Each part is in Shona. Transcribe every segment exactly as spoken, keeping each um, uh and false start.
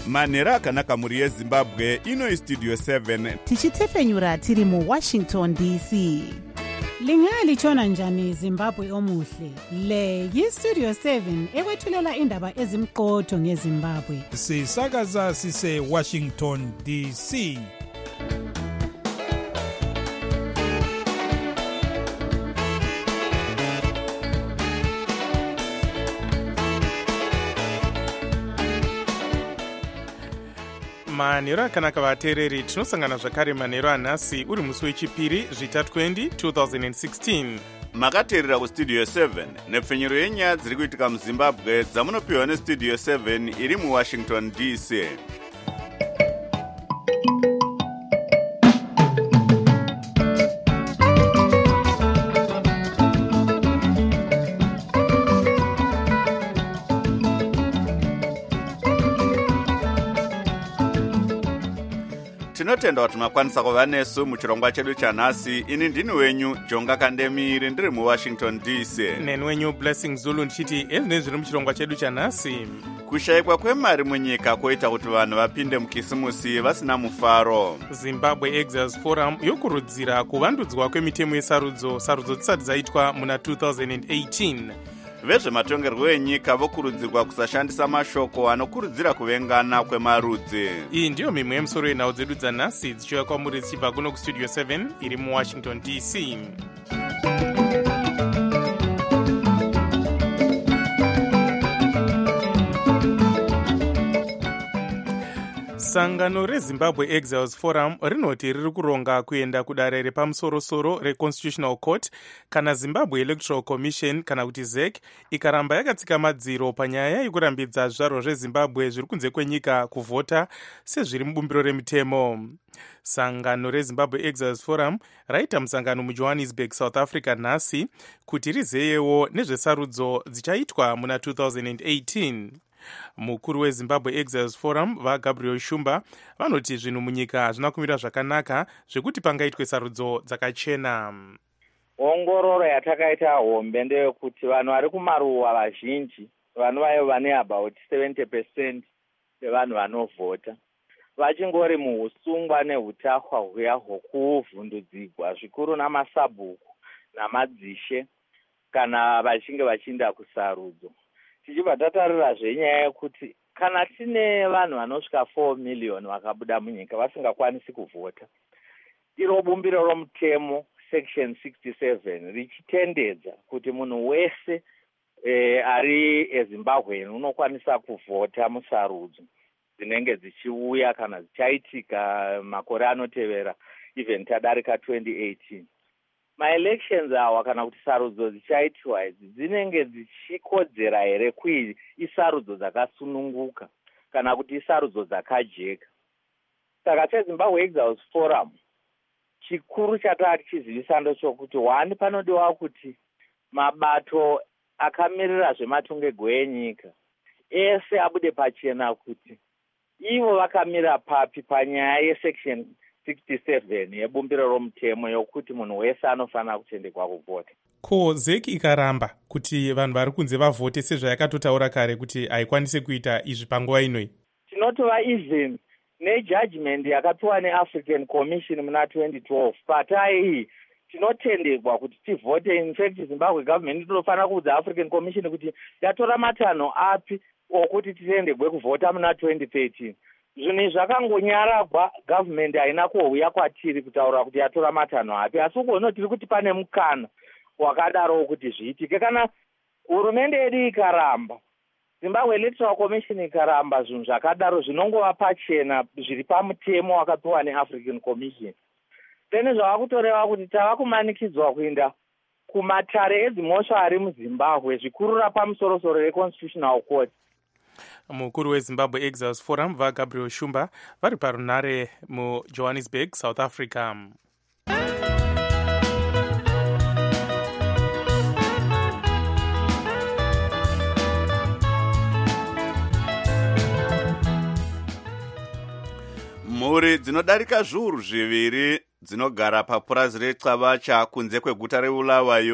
manhero akanaka muri yezimbabwe. Ino istudio seven tichitefenyura tiri mu Washington D C. Lingalitshona njani Zimbabwe omuhle? Le yistudio seven ekwethulela indaba ezimqotho ngeZimbabwe. Sisakaza sise Washington D C. manhero akanaka vateereri, tinosangana zvakare manhero anhasi uri musi wechipiri zvita twenty twenty sixteen. makateerera kustudio seven nepfenyero yenyaya dziri kuitika muzimbabwe dzamunopiwa nestudio seven iri muwashington D C. tinotenda kuti makwanisa kuva nesu muchirongwa chedu chanhasi. Ini ndini wenyu Jonga Kandemiri ndiri muwashington D C. neni wenyu Blessing Zulu ndichiti ezi nezviri muchirongwa chedu chanhasi. Kushayikwa kwemari munyika kwoita kuti vanhu vapinde mukisimusi vasina mufaro. Zimbabwe Exiles Forum yokurudzira kuvandudzwa kwemitemo yesarudzo sarudzo dzisati dzaitwa muna two thousand eighteen. vezvematongerwo enyika vokurudzirwa kusashandisa mashoko anokurudzira kuvengana kwemarudzi. Iyi ndiyo mimwe yemusoro yenhau dzedu dzanhasi dzichiuya kwamuri dzichibva kuno kustudio seven iri muwashington D C. Sangano reZimbabwe Exiles Forum rinoti riri kuronga kuenda kudare repamusorosoro reConstitutional Court kana Zimbabwe Electoral Commission kana kuti Z E C ikaramba yakatsika madziro panyaya yekurambidza zvizvarwa zveZimbabwe zviri kunze kwenyika kuvhota sezviri mubumbiro remitemo. Sangano reZimbabwe Exiles Forum raita musangano muJohannesburg, South Africa nhasi kuti rizeyewo nezvesarudzo dzichaitwa muna two thousand eighteen. Mukuru weZimbabwe Exiles Forum vaGabriel Shumba vanoti zvinhu munyika hazvina kumira zvakanaka zvekuti pangaitwe sarudzo dzakachena. Ongororo yatakaita hombe ndeyekuti vanhu vari kumaruwa vazhinji vanova vane about seventy percent yevanhu vanovhota vachingori muhusungwa nehutahwa huya hwokuvhundudzigwa zvikuru namasabhuku namadzishe kana vachinge vachiinda kusarudzo. Tichibva tatarira zvenyaya yekuti kana tine vanhu vanosvika four million vakabuda munyika vasingakwanisi kuvhota, iro bumbiro romutemo section sixty-seven richitendedza kuti munhu wese e, ari eZimbabwe unokwanisa kuvhota musarudzo dzinenge dzichiuya kana dzichaitika makore anotevera even tadarika twenty eighteen. Maelections awa kana kuti sarudzo dzichaitwa idzi dzinenge dzichikodzera here kui isarudzo dzakasununguka kana kuti isarudzo dzakajeka. Saka seZimbabwe Exiles Forum chikuru chatari chizivisa ndochokuti one panodiwa kuti mabato akamirira zvematongerwo enyika ese abude pachena kuti ivo vakamira papi panyaya yesection sixty-seven yebumbiro romutemo yokuti munhu wese anofanira kutendekwa kuvhota. Ko Z E C ikaramba kuti vanhu vari kunze vavhote sezvayakatotaura kare kuti haikwanisi kuita izvi panguva inoi, tinotova even nejudgment yakapiwa neAfrican Commission muna twenty twelve patai tinotendekwa kuti tivhote. In fact Zimbabwe government inofanira kuudza African Commission kuti yatora matanho api okuti titendekwe kuvhota muna twenty thirteen. Zvinhu zvakangonyaragwa, government haina kuuya kwatiri kutaura kuti yatora matanho api, asi ukono tiri kuti pane mukana wakadaro kuti zviitike. Kana hurumende yedu ikaramba, Zimbabwe Electoral Commission ikaramba zvinhu zvakadaro zvinongova pachena zviri pamutemo wakapiwa neAfrican Commission, then zvava kutoreva kuti tava kumanikidzwa kuenda kumatare edzimhosva ari muZimbabwe zvikurura pamusorosoro reConstitutional Court. Mukuru weZimbabwe Exiles Forum vaGabriel Shumba vari parunare muJohannesburg, South Africa. Mhuri dzinodarika zviuru zviviri dzinogara papurazi rexavacha kunze kweguta reBulawayo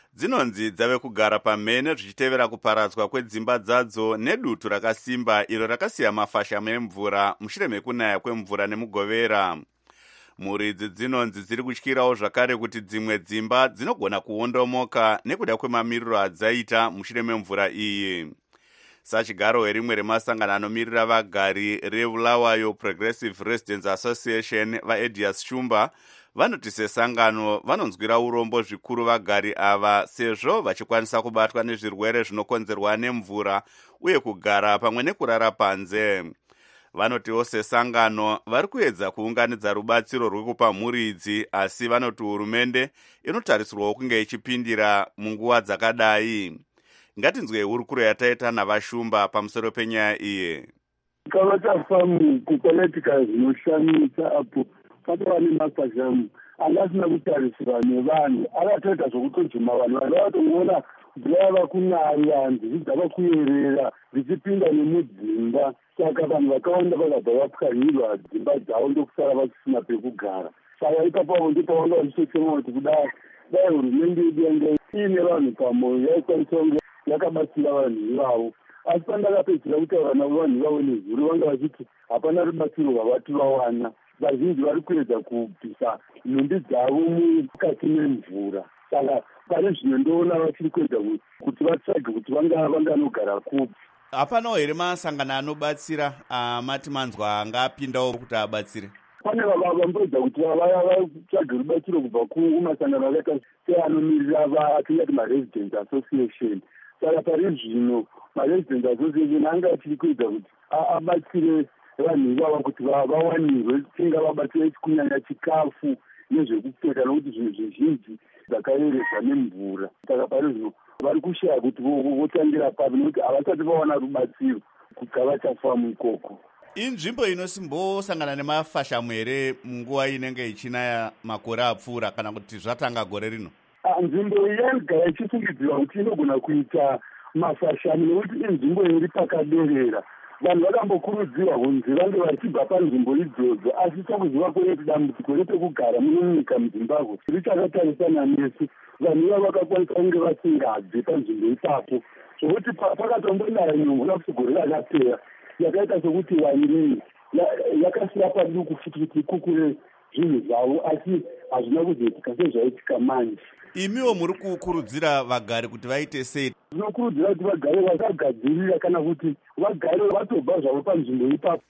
dzinonzi dzave kugara pamhene zvichitevera kuparadzwa kwedzimba dzadzo nedutu rakasimba iro rakasiya mafashamo emvura mushure mekunaya kwemvura nemugovera. Muridzi dzinonzi dziri kutyirawo zvakare kuti dzimwe dzimba dzinogona kuondomoka nekuda kwemamiriro adzaita mushure memvura iyi. Sachigaro rimwe remasangano anomirira vagari reBulawayo Progressive Residents Association vaEdias Shumba vanoti sesangano vanonzwira urombo zvikuru vagari ava sezvo vachikwanisa kubatwa nezvirwere zvinokonzerwa nemvura uye kugara pamwe nekurara panze. Vanotiwo sesangano vari kuedza kuunganidza rubatsiro rwekupa muridzi, asi vanoti hurumende inotarisirwawo kunge ichipindira munguva dzakadai. Ngatinzwe hurukuro yataita navashumba pamusoro penyaya iyi. Kava tafamu kukonetika zvinoshamisa apo patova nemafashamu angasina kutarisirwa nevanhu, akatoita zvokutojuma vanhu vanhu vatoona mvura yava kunaya, nzizi dzava kuyerera dzichipinda nemudzimba, saka vanhu vakawanda vakabva vapwanyirwa dzimba dzavo ndokusara vasisina pekugara. Saka ipapo ndipavanga vachichema kuti kudai dai hurumende yedu yange iine vanhu pamwoyo yaikwanisa kunge yakabatsira vanhu ivavo, asi pandakapedzera kutaura navo vanhu ivavo nezuro vanga vachiti hapana rubatsiro rwavati vawana. Vazhinji vari kuedza kubvisa nhumbi dzavo mukati memvura, saka pane zvino ndoona vachiri kuedza kuti vatsvage kuti vanganogara kupi. Hapanawo here masangano anobatsira amati manzwa angapindawo kuti abatsire? Pane vamboedza kuti vatsvage rubatsiro kubva kumasangano akaita seanomirira vatingati maresident association. Saka pari zvino maresident association anga achiri kuedza kuti abatsire vanhu ivava kuti vawanirwe, tinga vabatsire kunyanya chikafu nezvekupfeka, nokuti zvinhu zvizhinji zvakayerezwa nemvura. Saka pari zvino vari kushaya kuti votangira papi, nokuti havasati vawana rubatsiro kukava chafamu ikoko. Inzvimbo inosimbosangana nemafashamu here munguva inenge ichinaya makore apfuura kana kuti zvatanga gore rino? Nzvimbo iyi yanogara ichifungidzirwa kuti inogona kuita mafashamu nokuti inzvimbo iri pakaderera. Vanhu vakambokurudzirwa kunzi vange vachibva panzvimbo idzodzo, asi sokuziva kwedu dambudziko repekugara munomunyika muZimbabwe richakatarisana nesu. Vanhu ivavo vakakwanisa kunge vasingabve panzvimbo ipapo, zvokuti pakatombonaya nyongo kuti gore rakapera yakaita sokuti waini yakasiya paduku futi kuti ikukure zvinhu zvavo, asi hazvina kuzoitika sezvaitika manje. Imiwo muri kukurudzira vagari kuti vaite sei? Tinokurudzira kuti vagare vakagadzirira kana kuti vagare vatobva zvavo panzvimbo ipapo.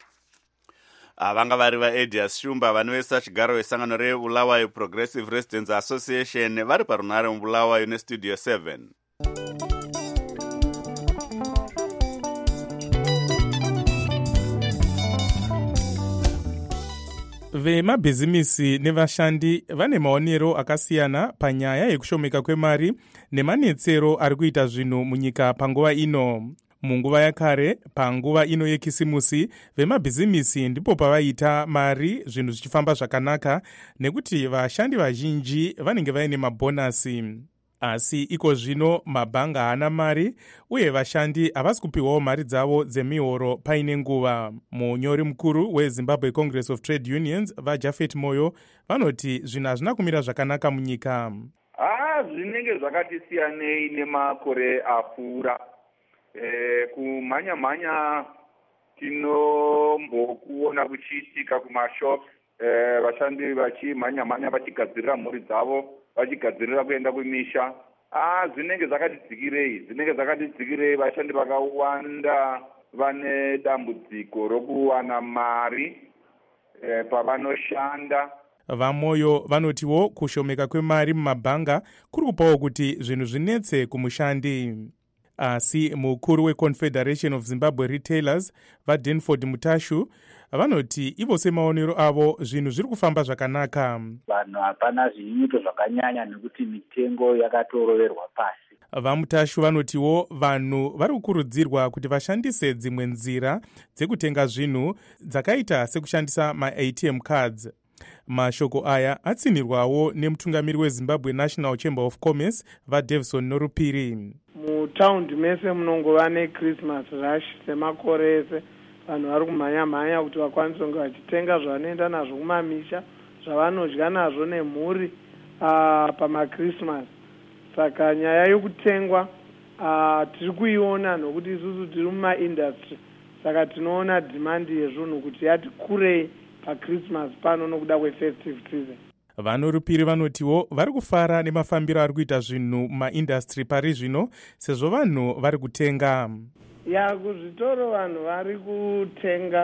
Vanga vari vaEdias Shumba vanovesa chigaro vesangano reBulawayo Progressive Residents Association vari parunare muBulawayo nestudio seven. Vemabhizimisi nevashandi vane maonero akasiyana panyaya yekushomeka kwemari nemanetsero ari kuita zvinhu munyika panguva ino. Munguva yakare, panguva ino yekisimusi, vemabhizimisi ndipo pavaita mari zvinhu zvichifamba zvakanaka nekuti vashandi vazhinji vanenge vaine mabhonasi. Asi iko zvino mabhanga haana mari uye vashandi havasi kupiwawo mari dzavo dzemihoro paine nguva. Munyori mukuru weZimbabwe Congress of Trade Unions vaJafet Moyo vanoti zvinhu hazvina kumira zvakanaka munyika. Ah, zvinenge zvakati siyanei nemakore apfuura. E, kumhanya mhanya tinombokuona kuchiitika kumashops, e, vashandi vachimhanya mhanya vachigadzirira mhuri dzavo, vachigadzirira kuenda kumisha. Ah, zvinenge zvakati dzikirei, zvinenge zvakati dzikirei. Vashandi vakawanda vane dambudziko rokuwana mari e, pavanoshanda. Vamoyo vanotiwo kushomeka kwemari mumabhanga kuri kupawo kuti zvinhu zvinetse kumushandi. Asi mukuru weConfederation of Zimbabwe Retailers vaDenford Mutashu vanoti ivo semaonero avo zvinhu zviri kufamba zvakanaka. Vanhu hapana zvinyuto zvakanyanya nekuti mitengo yakatoroverwa pasi. VaMutashu vanotiwo vanhu vari kukurudzirwa kuti vashandise dzimwe nzira dzekutenga zvinhu dzakaita sekushandisa ma-A T M cards. Mashoko aya atsinirwawo nemutungamiri weZimbabwe National Chamber of Commerce vaDavison Norupiri. Mutaundi mese munongova neChristmas rush semakore ese. Vanhu vari kumhanya mhanya kuti vakwanise kunge vachitenga zvavanoenda nazvo kumamisha, zvavanodya nazvo nemhuri uh, pamaChristmas. saka nyaya yokutengwa uh, tiri kuiona nokuti isusu tiri mumaindastry, saka tinoona dhimandi yezvinhu kuti yati kurei pachristmas pano nokuda kwefestive season. Vanorupiri vanotiwo vari kufara nemafambiro ari kuita zvinhu mumaindastry pari zvino sezvo vanhu vari kutenga. Ya kuzvitoro vanhu vari kutenga.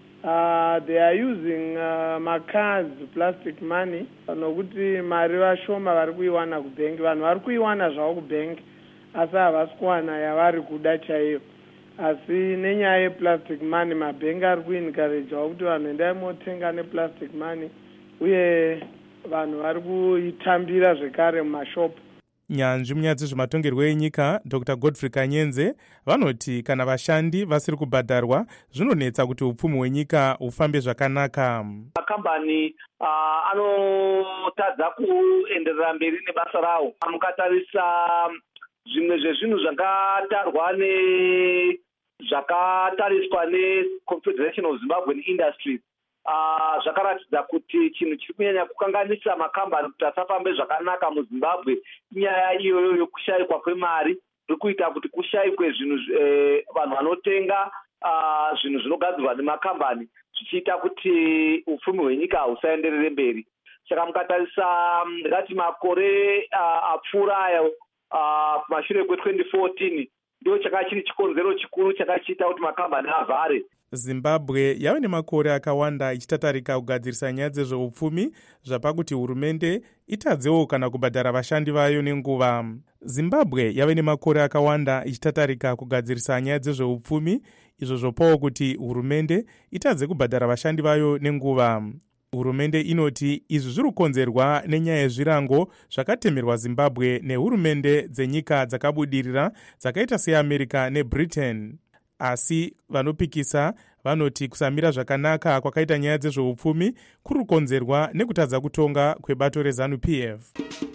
Uh, they are using uh, macars, plastic money, nokuti mari vashoma vari kuiwana kubhengi. Vanhu vari kuiwana zvavo kubhengi asi havasi kuwana yavari kuda chaiyo. Asi nenyaya yeplastic money mabhengi ari kuencouragewa kuti vanhu endai motenga neplastic money, uye vanhu vari kuitambira zvekare mumashopu. Nyanzvi munyaya dzezvematongerwo enyika Dr Godfrey Kanyenze vanoti kana vashandi vasiri kubhadharwa zvinonetsa kuti upfumi hwenyika hufambe zvakanaka. Makambani uh, anotadza kuenderera mberi nebasa rawo. Mukatarisa zvimwe zvezvinhu zvakatarwa ne zvakatariswa neConfederation of Zimbabwean Industries, Uh, zvakaratidza kuti chinhu chiri kunyanya kukanganisa makambani kuti asafambe zvakanaka muZimbabwe inyaya iyoyo yokushayikwa kwemari, iri kuita kuti kushayikwe zvinhu eh, vanhu vanotenga uh, zvinhu zvinogadzirwa nemakambani, zvichiita kuti upfumi hwenyika husaenderere mberi. Saka mukatarisa ndingati makore uh, apfuura ayo uh, kumashure kwe-twenty fourteen ndio chakanga chiri chikonzero chikuru chakachiita kuti makambani avhare. Zimbabwe yave nemakore akawanda ichitatarika kugadzirisa nyaya dzezveupfumi zvapakuti hurumende itadzewo kana kubhadhara vashandi vayo nenguva. Zimbabwe yave nemakore akawanda ichitatarika kugadzirisa nyaya dzezveupfumi izvo zvopawo kuti hurumende itadze kubhadhara vashandi vayo nenguva. Hurumende inoti izvi zviri kukonzerwa nenyaya yezvirango zvakatemerwa Zimbabwe nehurumende dzenyika dzakabudirira dzakaita seAmerica neBritain. Asi vanopikisa vanoti kusamira zvakanaka kwakaita nyaya dzezveupfumi kuri kukonzerwa nekutadza kutonga kwebato reZANU P F.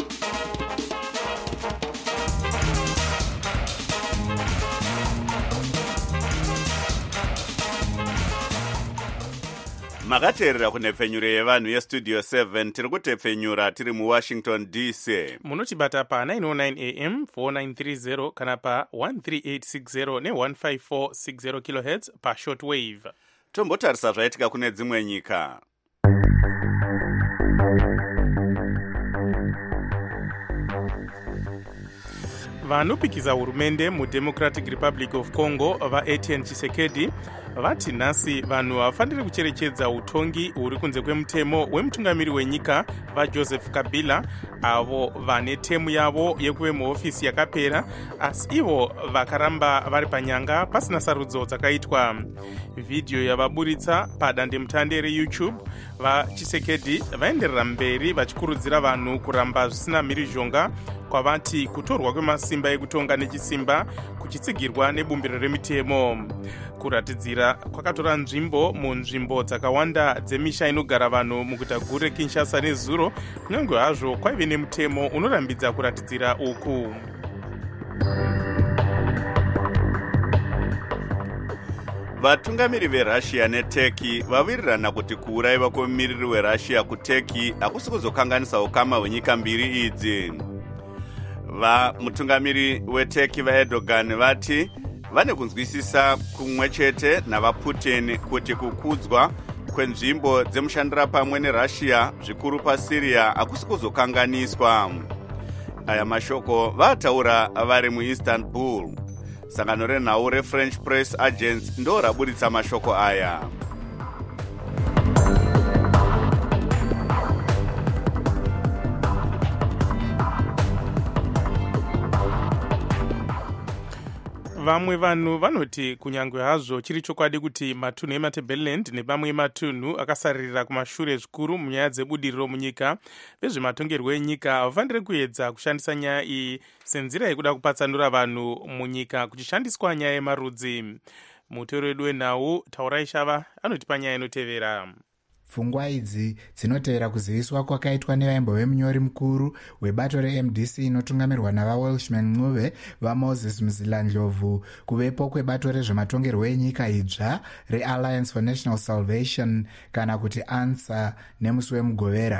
makateerera kunhepfenyuro yevanhu yestudio seven tiri kutepfenyura tiri muwashington D C. Munotibata pa nine oh nine A M four nine three zero kana pa one three eight six zero ne one five four six zero kilohertz pa shortwave. Tombotarisa zvaitika kune dzimwe nyika. Vanopikiza hurumende muDemocratic Republic of Congo vaEtienne Tshisekedi vati nhasi vanhu havafaniri kucherechedza utongi huri kunze kwemutemo wemutungamiri wenyika vaJoseph Kabila, avo vane temu yavo yekuve muhofisi yakapera asi ivo vakaramba vari panyanga pasina sarudzo dzakaitwa. Vhidhiyo yavaburitsa padandemutande reYouTube, vaChisekedi vaenderera mberi vachikurudzira vanhu kuramba zvisina mhirizhonga kwavati kutorwa kwemasimba ekutonga nechisimba kuchitsigirwa nebumbiro remitemo. Kuratidzira kwakatora nzvimbo munzvimbo dzakawanda dzemisha inogara vanhu muguta guru reKinshasa nezuro, kunyange hazvo kwaive nemutemo unorambidza kuratidzira uku. Vatungamiri veRussia neTurkey vawirirana kuti kuurayiwa kwemumiriri weRussia kuTurkey hakusi kuzokanganisa ukama hwenyika mbiri idzi. Va mutungamiri weTurkey vaErdogan vati vane kunzwisisa kumwe chete navaPutin kuti kukudzwa kwenzvimbo dzemushandira pamwe neRussia zvikuru paSyria hakusi kuzokanganiswa. Aya mashoko vataura vari muIstanbul. Sangano renhau reFrench Press Agents ndo raburitsa mashoko aya. Vamwe vanhu vanoti kunyange hazvo chiri chokwadi kuti matunhu eMatabeleland nemamwe matunhu akasaririra kumashure zvikuru munyaya dzebudiriro munyika, vezvematongerwo enyika havafaniri kuedza kushandisa nyaya iyi senzira yekuda kupatsanura vanhu munyika kuchishandiswa nyaya yemarudzi. Mutoro wedu wenhau Taurai Shava anotipa nyaya inotevera. Pfungwa idzi dzinotevera kuziviswa kwakaitwa nevaimbove munyori mukuru webato reM D C inotungamirwa navaWelshman Ncube vaMoses Mzilandlovu kuvepo kwebato rezvematongerwo enyika idzva reAlliance for National Salvation kana kuti ANSA nemusi wemugovera.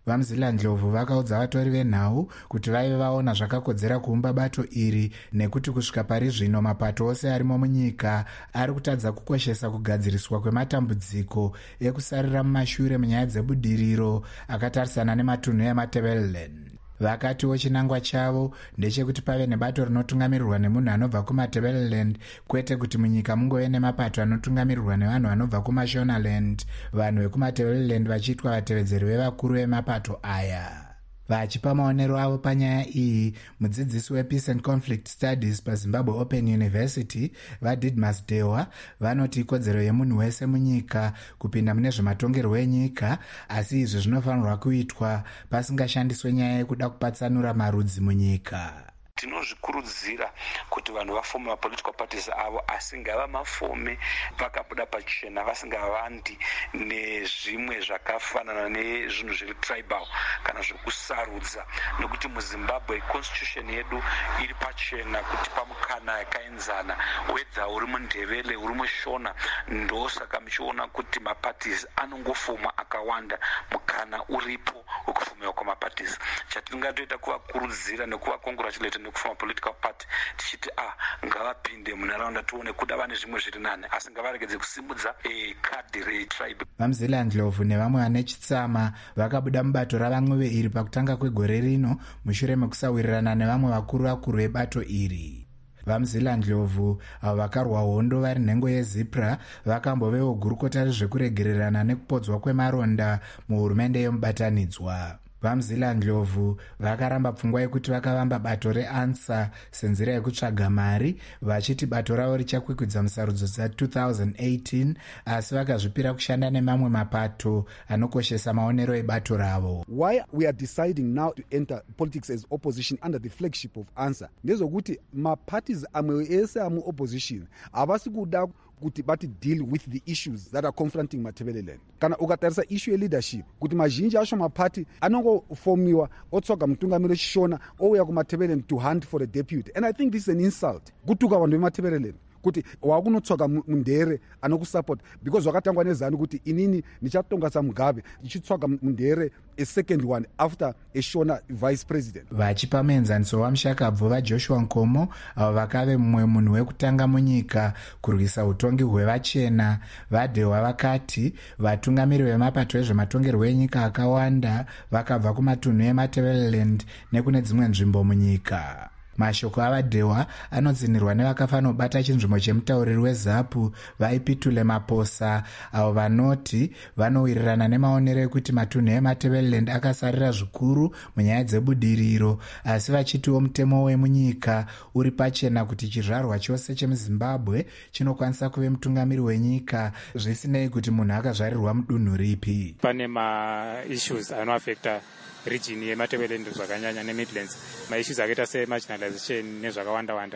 vamzilandlovu vakaudza vatori venhau kuti vaive vaona zvakakodzera kuumba bato iri nekuti kusvika pari zvino mapato ose arimo munyika ari kutadza kukoshesa kugadziriswa kwematambudziko ekusarira mumashure munyaya dzebudiriro akatarisana nematunhu ematebeleland. Vakatiwo chinangwa chavo ndechekuti pave nebato rinotungamirirwa nemunhu anobva kumatebeleland kwete kuti munyika mungove nemapato anotungamirirwa nevanhu vanobva kumashonaland, vanhu vekumatebeleland vachiitwa vatevedzeri vevakuru vemapato aya. Vachipa maonero avo panyaya iyi, mudzidzisi wepeace and conflict studies pazimbabwe open university vaDidmus Dewa vanoti ikodzero yemunhu wese munyika kupinda mune zvematongerwo enyika, asi izvi zvinofanirwa kuitwa pasingashandiswe nyaya yekuda kupatsanura marudzi munyika. Tinozvikurudzira kuti vanhu vafome mapolitical parties avo, asi ngava mafome vakabuda pachena, vasingavandi nezvimwe zvakafanana nezvinhu zviri tribal kana zvekusarudza, nekuti muZimbabwe constitution yedu iri pachena kuti pamukana yakaenzana, wedza uri mundevele uri mushona, ndosaka muchiona kuti maparties anongofoma akawanda, mukana uripo wekufomewa kwamaparties. Chatingatoita kuvakurudzira nekuvacongratulate nekufoma political party tichiti ah ngavapinde munharaunda tione kuda vane zvimwe zviri nane, asi ngavaregedze kusimudza kadhi retribe. VaMzilandlovu nevamwe vane chitsama vakabuda mubato ravamwe iri pakutanga kwegore rino mushure mekusawirirana nevamwe vakuru vakuru vebato iri. VaMzilandlovu avo vakarwa hondo vari nhengo yeZipra vakambovewo gurukota rezvekuregererana nekupodzwa kwemaronda muhurumende yomubatanidzwa. VaMzilandlovu vakaramba pfungwa yekuti vakavamba bato reANSA senzira yekutsvaga mari, vachiti bato ravo richakwikwidza musarudzo dza two thousand eighteen, asi vakazvipira kushanda nemamwe mapato anokoshesa maonero ebato ravo. Why we are deciding now to enter politics as opposition under the flagship of ANSA ndezokuti maparties amwe ese amu opposition havasi kuda kuti bati deal with the issues that are confronting Matebeleland. Kana ukatarisa issue ye leadership kuti mazhinji acho mapati anongofomiwa otsoga mutungamiri chishona ouya kuMatebeleland to hunt for a deputy, and I think this is an insult kutuka vanhu veMatebeleland kuti wakunotsoga mundere anokusupport because wakatangwa nezanu kuti inini nichatongasa Mugabe ndichitsvaga mundere a second one after a shona vice president. Vachipa muenzaniso waMushakabvu vaJoshua Nkomo avo vakave mumwe munhu wekutanga munyika kurwisa utongi hwevachena, vaDewa vakati vatungamiri vemapato ezvematongerwo enyika akawanda vakabva kumatunhu eMatebeleland nekune dzimwe nzvimbo munyika. Mashoko avaDewa anodzinirwa nevakafanobata chinzvimbo chemutauriri weZapu vaipitule Maposa avo vanoti vanowirirana nemaonero ekuti matunhu eMatebeleland akasarira zvikuru munyaya dzebudiriro, asi vachitiwo mutemo wemunyika uri pachena kuti chizvarwa chose chemuZimbabwe chinokwanisa kuve mutungamiri wenyika zvisinei kuti munhu akazvarirwa mudunhu ripi. Pane ma-issues anoafekta region yeMatebeleland zvakanyanya neMidlands, maissues akaita semarginalization nezvakawanda-wanda,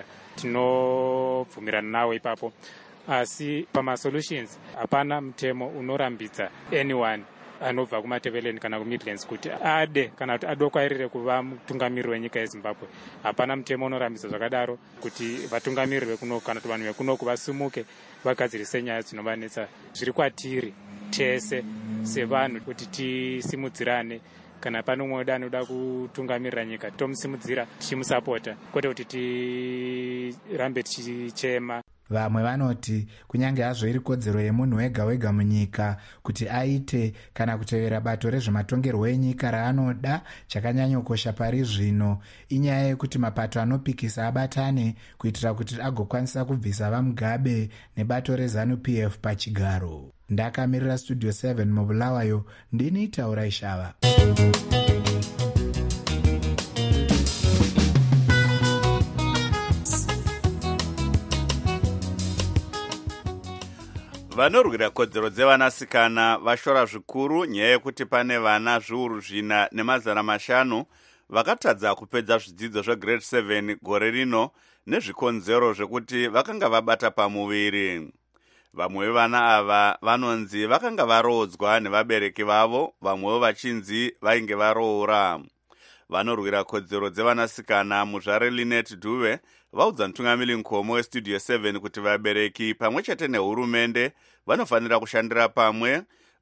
tinobvumirana nawo ipapo, asi pamasolutions hapana mutemo unorambidza anyone anobva kuMatebeleland kana kuMidlands kuti ade kana kuti adokwairire kuva mutungamiri wenyika yeZimbabwe. Hapana mutemo unorambidza zvakadaro kuti vatungamiri vekuno kana kuti vanhu vekuno vasimuke vagadzirise nyaya dzinovanetsa. Zviri kwatiri tese sevanhu kuti tisimudzirane, kana pano umwe wedu anoda kutungamirira nyika tomusimudzira tichimusapota, kwete kuti tirambe tichichema. Vamwe vanoti kunyange hazvo iri kodzero yemunhu wega wega munyika kuti aite kana kutevera bato rezvematongerwo enyika raanoda, chakanyanyokosha pari zvino inyaya yekuti mapato anopikisa abatane kuitira kuti agokwanisa kubvisa vaMugabe nebato reZANU-P F pachigaro. Ndakamirira Studio seven mubulawayo, ndini Taura Ishava. Vanorwira kodzero dzevanasikana vashora zvikuru nyaya yekuti pane vana zviuru zvina nemazana mashanu vakatadza kupedza zvidzidzo zvegrade seven gore rino nezvikonzero zvekuti vakanga vabata pamuviri. Vamwe vevana ava vanonzi vakanga varodzwa nevabereki vavo, vamwewo vachinzi vainge varoora. Vanorwira kodzero dzevanasikana muzvare Linet Duve vaudza mutungamiri Nkomo weStudio seven kuti vabereki pamwe chete nehurumende vanofanira kushandira pamwe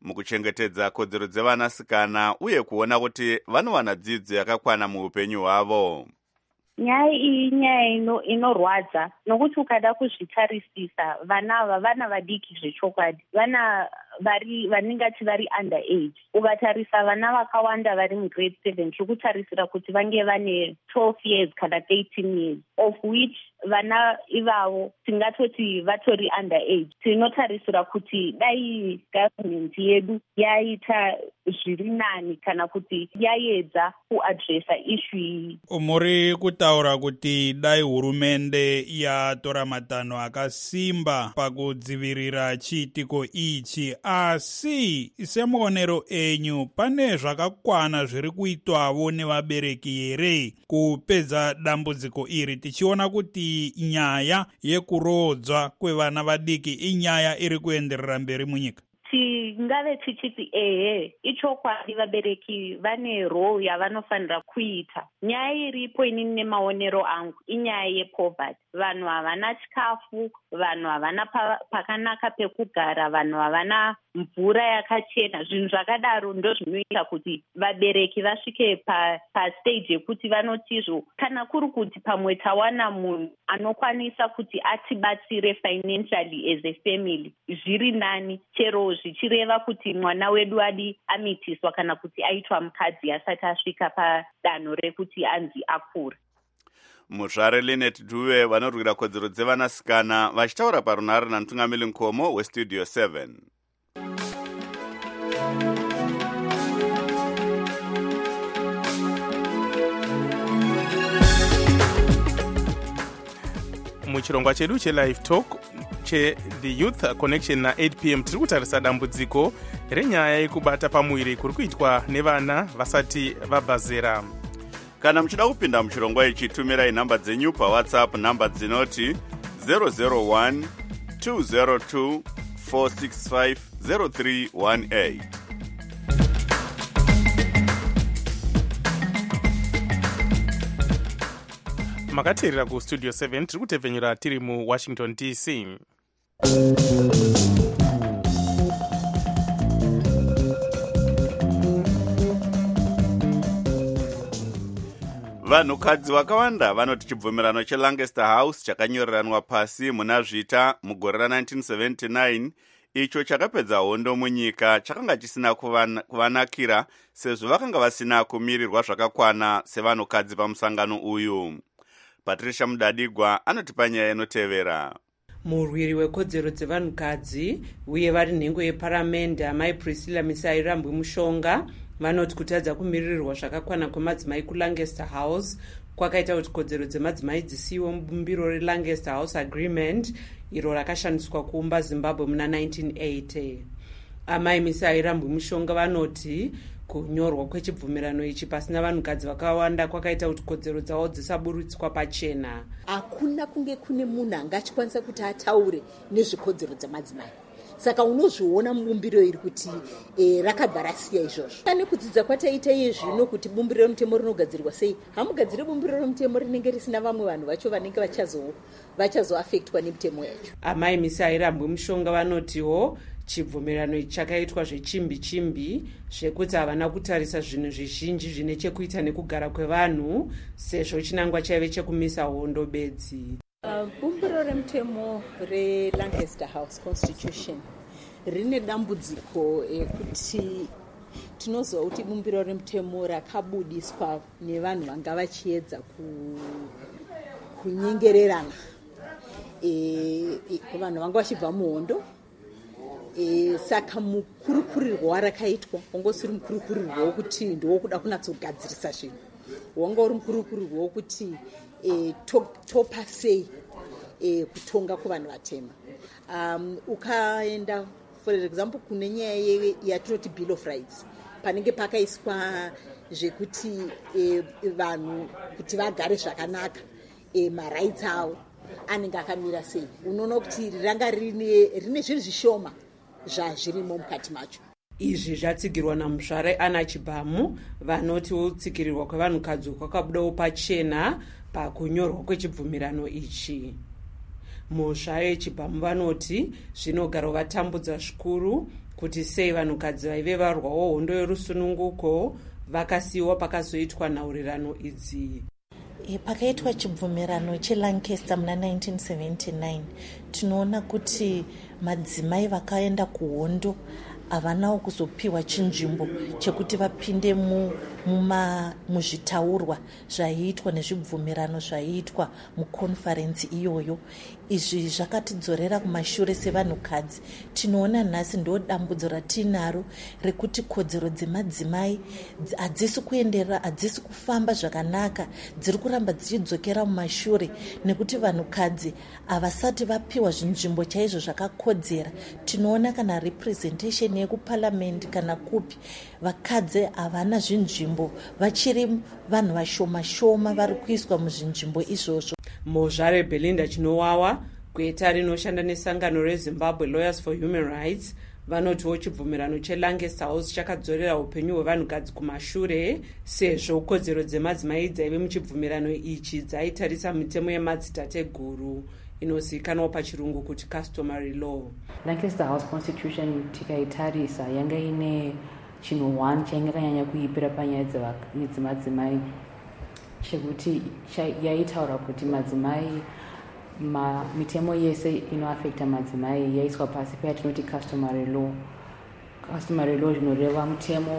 mukuchengetedza kodzero dzevanasikana uye kuona kuti vanowana dzidzo yakakwana muupenyu hwavo. Nyaya iyi nyaya inorwadza nokuti ukada kuzvitarisisa vana ava vana vadiki zvechokwadi, vana vari vanengati vari under age. Ukatarisa vana vakawanda vari mugrade seven tiri kutarisira kuti vange vane twelve years kana thirteen years, of which vana ivavo tingatoti vatori under age. Tinotarisira kuti dai government yedu yaita zviri nani kana kuti yaedza kuadresa issue iyi. Muri kutaura kuti dai hurumende yatora matanho akasimba pakudzivirira chiitiko ichi, asi semuonero enyu pane zvakakwana zviri kuitwawo nevabereki here kupedza dambudziko iri, tichiona kuti nyaya yekurodzwa kwevana vadiki inyaya iri kuenderera mberi munyika? Tingave tichiti ehe, ichokwadi vabereki vane role yavanofanira kuita. Nyaya iripo inini nemaonero angu inyaya yepoverty. Vanhu havana chikafu, vanhu havana pakanaka pekugara, vanhu havana mvura yakachena. Zvinhu zvakadaro ndo zvinoita kuti vabereki vasvike pastage yekuti vanotizvo kana kuri kuti pamwe tawana munhu anokwanisa kuti atibatsire financially as a family, zviri nani, chero zvichireva kuti mwana wedu adi amitiswa kana kuti aitwa mukadzi asati asvika padanho rekuti anzi akura. Muzvare Linet Duve vanorwira kodzero dzevanasikana vachitaura parunhare namutungamiri Nkomo westudio seven. muchirongwa chedu chelive talk che-the youth connection na-eight p m tiri kutarisa dambudziko renyaya yekubata pamuviri kuri kuitwa nevana vasati vabva zera. Kana muchida kupinda muchirongwa ichi, tumirai nhamba dzenyu pawhatsapp, nhamba dzinoti zero zero one two zero two four six five zero three one eight. makateerera kustudio seven tiri kutevhenyura tiri muwashington D C. Vanhukadzi vakawanda vanoti chibvumirano cheLancaster House chakanyoreranwa pasi muna zvita mugore ra nineteen seventy-nine icho chakapedza hondo munyika chakanga chisina kuvanakira sezvo vakanga vasina kumirirwa zvakakwana sevanhukadzi pamusangano uyu. Patricia Mudadigwa anotipa nyaya inotevera. Murwiri wekodzero dzevanhukadzi uye vari nhengo yeparamende amai Priscilla Misairambwe Mushonga vanoti kutadza kumiririrwa zvakakwana kwemadzimai kuLancaster House kwakaita kuti kodzero dzemadzimai dzisiwe mubumbiro reLancaster House Agreement iro rakashandiswa kuumba Zimbabwe muna nineteen eighty. Amai Misairambwe Mushonga vanoti kunyorwa kwechibvumirano ichi pasina vanhukadzi vakawanda kwakaita kuti kodzero dzavo dzisaburutswa pachena. Hakuna kunge kune munhu angachikwanisa kuti ataure nezvekodzero dzemadzimai. Saka unozviona mubumbiro iri kuti e, rakabva rasiya izvozvo. Pane kudzidza kwataita iye zvino kuti bumbiro remutemo rinogadzirwa sei. Hamugadzire bumbiro remutemo rinenge risina vamwe vanhu vacho vanenge vachazo vachazoafektwa nemutemo yacho. Amai Misairambwe Mushonga vanotiwo chibvumirano ichi chakaitwa zvechimbi chimbi zvekuti havana kutarisa zvinhu zvizhinji zvine chekuita nekugara kwevanhu sezvo chinangwa chaive chekumisa hondo bedzi. Uh, bumbiro remutemo reLancaster House Constitution rine dambudziko ekuti tinoziva kuti bumbiro remutemo rakabudiswa nevanhu vanga vachiedza ku, kunyengererana e, e, vanhu vanga vachibva muhondo. E, saka mukurukurirwo warakaitwa wangosiri mukurukurirwo wokuti ndowokuda kunatsogadzirisa zvinhu, wanga uri mukurukurirwo wokuti e, to, topa sei e, kutonga kuvanhu vatema. Um, ukaenda for example kune nyaya yatinoti Bill of Rights panenge pakaiswa zvekuti e, vanhu kuti vagare zvakanaka e, marights avo anenge akamira sei. Unoona kuti ranga rine rine zvinhu zvishoma zvazvirimo mukati macho. Izvi zvatsigirwa naMuzvare Ana Chibhamu vanoti kutsikirirwa kwevanhukadzi kwakabudawo pachena pakunyorwa kwechibvumirano ichi. Muzvare Chibhamu vanoti zvinogara vatambudza zvikuru kuti sei vanhukadzi vaive varwawo hondo yorusununguko vakasiyiwa pakazoitwa nhaurirano idzi. E, pakaitwa chibvumirano chelancaster muna nineteen seventy-nine tinoona kuti madzimai vakaenda kuhondo havanawo kuzopiwa chinzvimbo chekuti vapinde muzvitaurwa zvaiitwa nezvibvumirano zvaiitwa mukonferensi iyoyo. Izvi zvakatidzorera kumashure sevanhukadzi. Tinoona nhasi ndo dambudzo ratinaro rekuti kodzero dzemadzimai hadzisi kuenderera, hadzisi kufamba zvakanaka, dziri kuramba dzichidzokera mumashure nekuti vanhukadzi havasati vapiwa zvinzvimbo chaizvo zvakakodzera. Tinoona kana representation yekuparliament kana kupi vakadzi havana zvinzvimbo, vachiri vanhu vashoma shoma vari kuiswa muzvinzvimbo izvozvo. Mozhare Belinda Chinowawa, gweta rinoshanda nesangano reZimbabwe Lawyers for Human Rights, vanotiwo chibvumirano cheLancaster House chakadzorera upenyu hwevanhukadzi kumashure sezvo kodzero dzemadzimai dzaive muchibvumirano ichi dzaitarisa mitemo yemadzitateguru inozivikanwa pachirungu kuti customary law. Lancaster House Constitution tikaitarisa yanga ine chinhu one chainge kanyanya kuipira panyaya dzemadzimai chekuti yaitaura kuti madzimai ma mitemo yese inoafekta madzimai yaiswa pasi payatinoti customary law. Customary law zvinoreva mutemo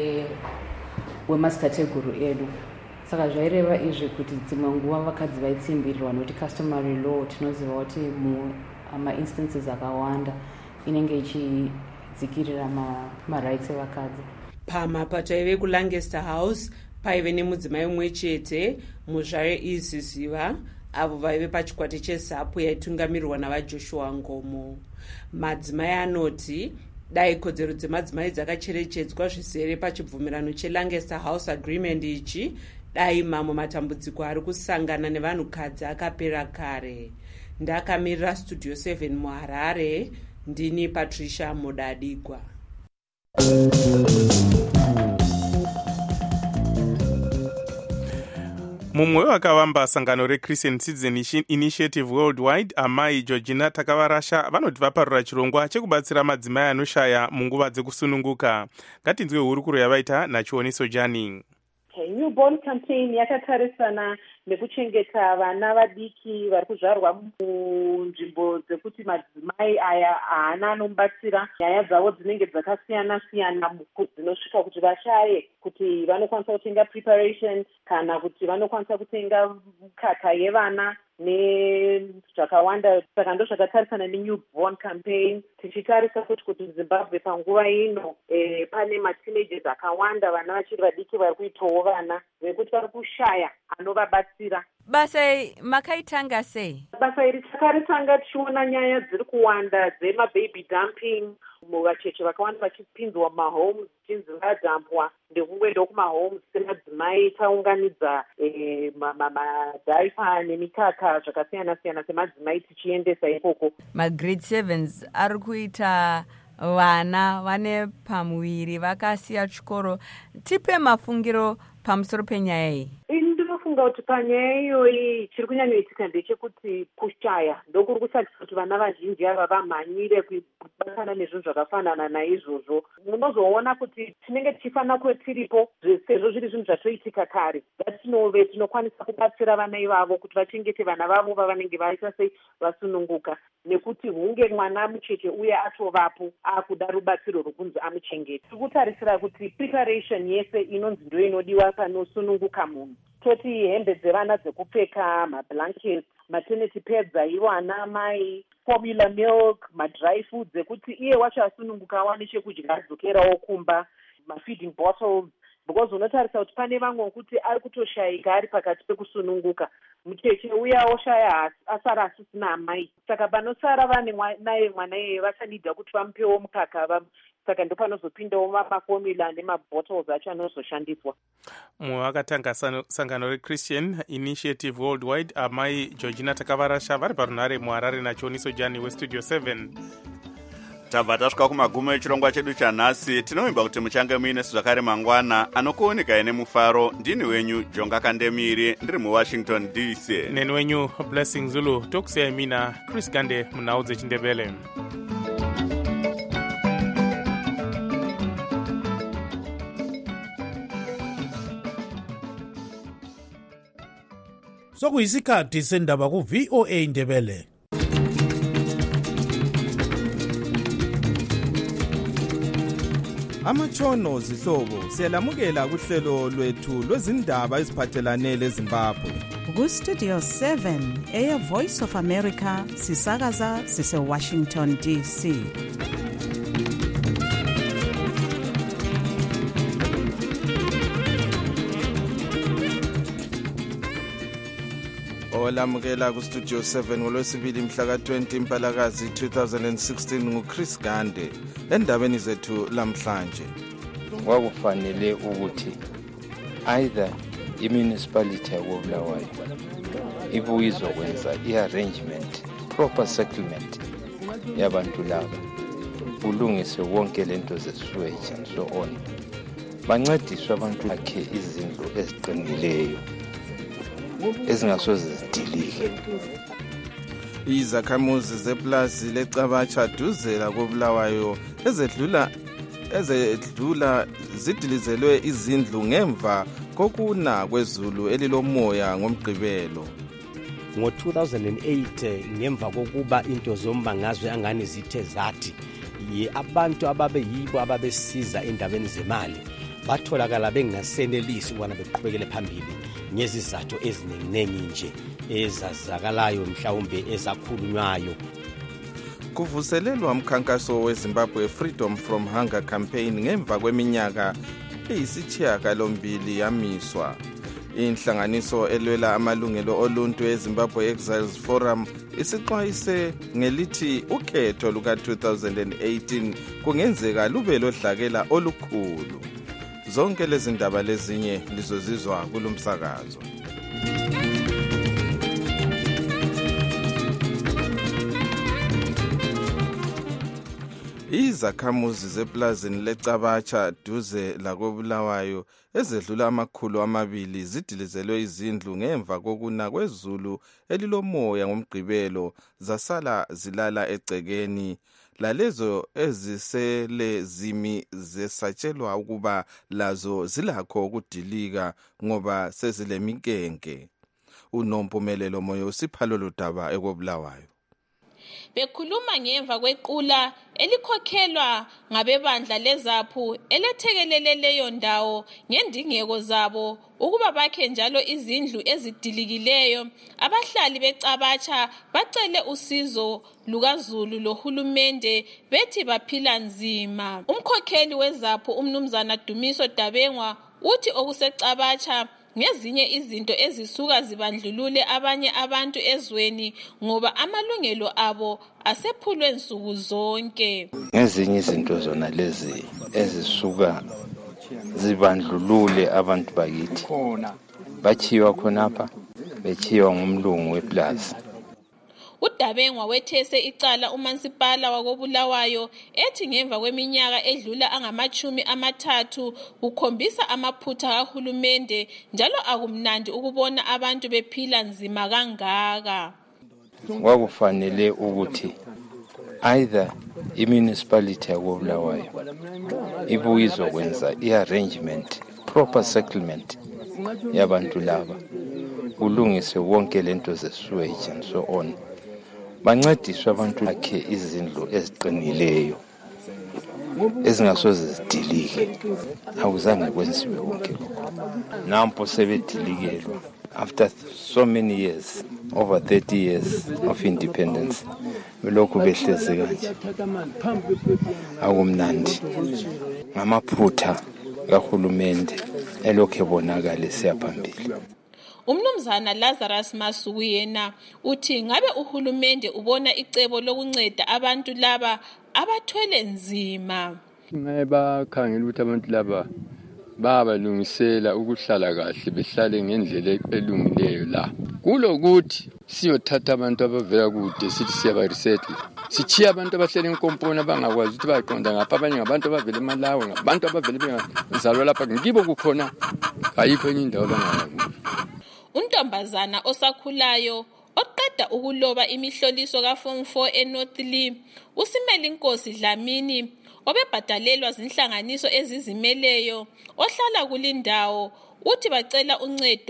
wemadzitateguru edu. Saka zvaireva izvi kuti dzimwe nguva vakadzi vaitsimbirirwa nekuti customary law tinoziva kuti mumainstances akawanda inenge ichidzikirira marights evakadzi. Pamapato aive kuLancaster House paive nemudzimai mumwe chete, Muzhare Iziziva, avo vaive pachikwata cheZAPU yaitungamirirwa navaJoshua Ngomo. Madzimai anoti dai kodzero dzemadzimai dzakacherechedzwa zvizere pachibvumirano cheLancaster House Agreement ichi, dai mamwe matambudziko ari kusangana nevanhukadzi akapera kare. Ndakamirira Studio seven muHarare, ndini Patricia Modadigwa. mumwe wakavamba sangano reChristian Citizen Initiative Worldwide, amai Georgina Takavarasha, vanoti vaparura chirongwa chekubatsira madzimai anoshaya munguva dzekusununguka. Ngatinzwe hurukuro yavaita naChioniso Jani. Okay, Newborn Campaign yakatarisana nekuchengeta vana vadiki vari kuzvarwa munzvimbo dzekuti madzimai aya haana anomubatsira. Nyaya dzavo dzinenge dzakasiyana siyana dzinosvika kuti vashaye kuti vanokwanisa kutenga preparation kana kuti vanokwanisa kutenga mukaka yevana nezvakawanda. Saka ndo zvakatarisana neNewborn Campaign, tichitarisa kuti kuti Zimbabwe panguva ino e, pane mateenagers akawanda, vana vachiri vadiki vari kuitawo vana vekuti vari kushaya anovabatsira. Basa makaitanga sei? Basa iri takaritanga tichiona nyaya dziri kuwanda dzemababy dumping, vacheche vakawanda vachipinzwa mumahomes chinzi vadhampwa ndekuenda kumahomes semadzimai. Taunganidza e, madhaipa nemikaka zvakasiyana siyana semadzimai tichiendesa ikoko. Magrade sevens ari kuita vana vane pamuviri vakasiya chikoro. Tipe mafungiro pamusoro penyaya iyi. Ndinofunga kuti panyaya iyoyi chiri kunyanyoitika ndechekuti kushaya ndokuri kusatisa kuti vana vazhinji ava vamhanyire kubatana nezvinhu zvakafanana naizvozvo. Munozoona kuti tinenge tichifanira kuve tiripo sezvo zviri zvinhu zvatoitika kare. Ngatinove tinokwanisa kubatsira vana ivavo kuti vachengete vana vavo vavanenge vaita sei vasununguka, nekuti hunge mwana mucheche uye atovapo akuda rubatsiro rwokunzi amuchengete. Tiri kutarisira kuti preparation yese inonzi ndo inodiwa panosununguka munhu. Toti hembe dzevana dzekupfeka, mablankets, maternity pads aiwa ana mai, formula milk, madry foods ekuti iye wacho asununguka awane chekudya adzokerawo kumba, mafeeding bottles, because unotarisa kuti pane vamwe kuti ari kutoshayika ari pakati pekusununguka. Mucheche uya oshaya asara asisina amai, saka panosara vane naye mwana iye vachanidha kuti vamupewo mukaka. Saka ndo panozopindawo mafomula nemabottles acho anozoshandiswa. Mumwe wakatanga sangano reChristian Initiative Worldwide, amai Georgina Takavarasha, vari parunhare muHarare naChioniso Jani weStudio seven. Tabva tasvika kumagumo echirongwa chedu chanhasi. Tinovimba kuti muchange muinesu zvakare mangwana. Anokuonekai nemufaro ndini wenyu Jonga Kandemiri, ndiri muWashington D C. Neni wenyu Blessing Zulu. Tokusiyai mina Chris Gande munhau dzechindebele. sokuyisikhathi sendaba ku V O A Ndebele. Amatshono zihlobo siyalamukela kuhlelo lwethu lwezindaba eziphathelane leZimbabwe. Ku Studio seven eya Voice of America sisakaza sise Washington D C. Olamukela ku Studio seven ngolwesibili mhla ka twenty Mpalakazi two thousand sixteen nguChris Gande. Endabeni zethu lamhlanje kwakufanele ukuthi either i-municipality yakoBulawayo ibuye izokwenza i-arrangement, proper settlement yabantu laba, ulungise wonke lento ze-sewage and so on, bancediswe abantu bakhe izindlu eziqinileyo ezingasoze zidilike. Izakhamuzi zeplazi leCabacha duzela koBulawayo ezedlula ezedlula zidilizelwe izindlu ngemva kokuna kwezulu elilomoya ngomgqibelo. Ngo two thousand eight ngemva kokuba into zombangazwe angani zithe zathi abantu ababe yibo ababesiza endabeni zemali batholakala bengasenelisi ukwana beqhubekele phambili ngezizathu eziningi nje ezazakalayo mhlawumbe ezakhulunywayo. Kuvuselelwa umkhankaso weZimbabwe Freedom from Hunger campaign ngemva kweminyaka eyisithiyagalombili yamiswa. Inhlanganiso elwela amalungelo oluntu eZimbabwe Exiles Forum isixwayise ngelithi ukhetho luka two thousand eighteen kungenzeka lube lodlakela olukhulu. Zonke lezi ndaba lezinye lizozizwa kulomsakazo. Izakhamuzi zeplazini leCabacha duze lakoBulawayo ezedlula amakhulu amabili zidilizelwe izindlu ngemva kokuna kwezulu elilomoya ngomgqibelo zasala zilala egcekeni. Lalezo ezisele zimi zesatshelwa ukuba lazo zilakho ukudilika ngoba sezilemikenke. Unompumelelo moyo siphalo lodaba ekoBulawayo. Bekhuluma ngemva kwequla elikhokhelwa ngabebandla leZAPU elethekelele leyo ndawo ngendingeko zabo ukuba bakhe njalo izindlu ezidilikileyo. Abahlali beCabacha bacele usizo lukaZulu lohulumende bethi baphila nzima. Umkhokheli weZAPU umnumzana Dumiso Dabengwa uthi okuseCabacha ngezinye izinto ezisuka zibandlulule abanye abantu ezweni ngoba amalungelo abo asephulwe nsuku zonke. Ngezinye izinto zona lezi ezisuka zibandlulule abantu bakithi bachiwa khonapha, bechiwa ngumlungu weplaza. uDabengwa wethese icala uMansipala wakoBulawayo ethi ngemva kweminyaka edlula angamachumi amathathu ukhombisa amaphutha kahulumende njalo akumnandi ukubona abantu bephila nzima kangaka. Kwakufanele ukuthi either i-municipality yakoBulawayo ibuye izokwenza i-arrangement, proper settlement yabantu laba, ulungise wonke lento ze-sewage and so on, bancediswe abantu bakhe izindlu eziqinileyo ezingasoze zidilike. Akuzange kwenziwe konke lokho. Nampo sebedilikelwa after so many years, over thirty years of independence, belokhu behlezi kanje. Akumnandi. Ngamaphutha kahulumende elokhu ebonakala siyaphambili. Umnumzana Lazarus Masuku yena uthi ngabe uhulumende ubona icebo lokunceda abantu laba abathwele nzima. Ngaba khangela ukuthi abantu laba babalungisela ukuhlala kahle, behlale ngendlela elungileyo la. Kulokuthi siyothatha abantu abavela kude sithi siyaba resettle. Sichiya abantu abahlele enkompona bangakwazi ukuthi baqonda ngapha, abanye ngabantu abavela eMalawi, ngabantu abavela bengazalwa lapha, ngibo kukhona ayikho enye indawo bangayazi. Untombazana osakhulayo oqeda ukuloba imihloliso ka Form four eNorth Lee, uSimeli Nkosi Dlamini obebhadalelwa zinhlanganiso ezizimeleyo ohlala kulindawo uthi bacela uncedo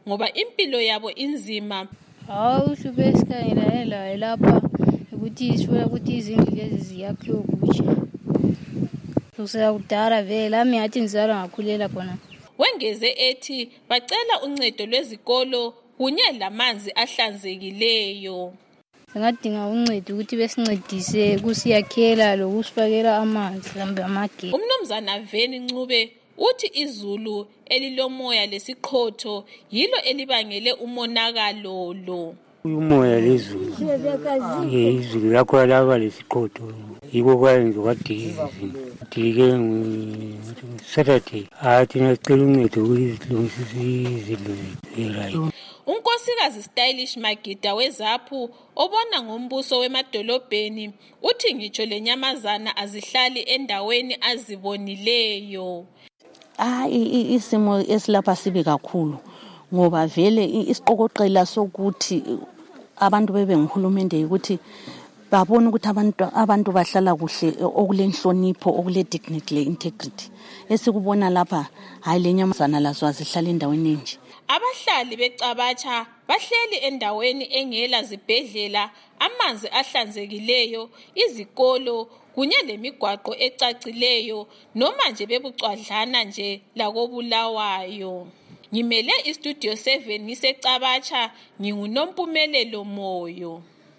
ngoba impilo yabo inzima. Hawu subesikhangela la lapha ukuthi sifuna ukuthi izindlu lezi ziyakhiwe kutsha. Usayakudala vele ami yathi ngizalwa ngakhulela khona. Wengeze ethi bacela uncedo lwezikolo kunye lamanzi ahlanzekileyo. Singadinga uncedo ukuthi besincedise kusiyakhela lokusifakela amanzi lambe amagesi. Umnumzana Veni Ncube uthi izulu elilomoya lesiqhotho yilo elibangele umonakalo lo. Umoya lezulu izulu lakho laba lesiqhotho yiko kwayenza kwadiki dike Saturday athi nacela uncedo ukuzilungisisa izindlu. Unkosikazi Stylish Magida weZaphu obona ngombuso wemadolobheni uthi ngitsho lenyamazana azihlali endaweni azibonileyo. Ah isimo esilapha sibe kakhulu ngoba vele isiqokoqela sokuthi abantu bebe ngihulumende ukuthi babona ukuthi abantu abantu bahlala kuhle okulenhlonipho okule dignity le integrity esikubona lapha hayi lenyamazana lazo azihlala endaweni enje. Abahlali beCabacha bahleli endaweni engela zibhedlela, amanzi ahlanzekileyo, izikolo kunye lemigwaqo ecacileyo noma nje bebucwadlana nje lakobulawayo. Ngimele istudio seven ngiseCabacha, nginguNompumelelo Moyo.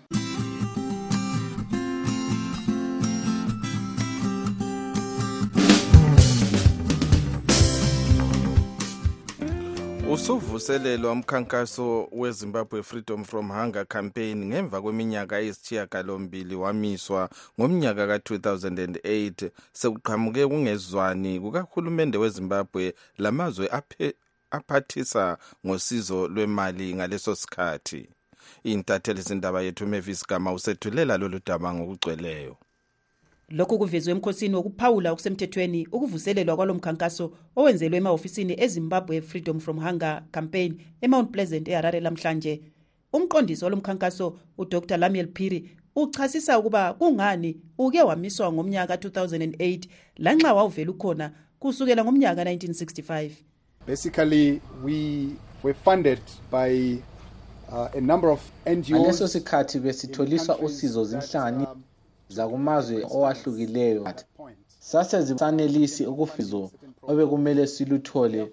Usuvuselelwa umkhankaso weZimbabwe Freedom from Hunger campaign ngemva kweminyaka eyisishiyagalombili wamiswa ngomnyaka ka two thousand eight sekuqhamuke kungezwani kukahulumende weZimbabwe lamazwe aphathisa ngosizo lwemali ngaleso sikhathi. Intatheli zindaba yethu Mavis Gama usethulela lolu daba ngokugcweleyo. Lokhu kuvezwe emkhosini wokuphawula okusemthethweni ukuvuselelwa kwalomkhankaso owenzelwe emaofisini eZimbabwe Freedom from Hunger campaign eMount Pleasant eHarare lamhlanje. Umqondisi walomkhankaso uDr Lamiel Phiri uchasisa ukuba kungani uke wamiswa ngomnyaka two thousand eight lanxa wawuvela ukhona kusukela ngomnyaka nineteen sixty-five. Basically we were funded by uh, a number of N G Os. Ngaleso sikhathi besitholiswa usizo zinhlangano zakumazwe owahlukileyo sase zisanelisi ukufizo obekumele siluthole.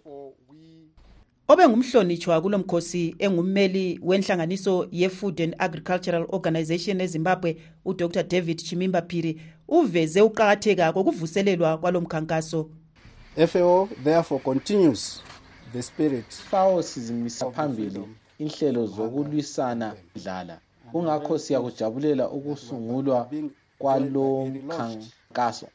Obe ngumhlonitshwa kulomkhosi engummeli wenhlanganiso ye-Food and Agricultural Organization eZimbabwe uDr David Chimimba Phiri uveze uqhakatheka kokuvuselelwa kwalomkhankaso. F A O therefore continues the spirit. F A O sizimisa phambili inhlelo zokulwisana indlala. Kungakho siyakujabulela ukusungulwa kwalo mkhankaso.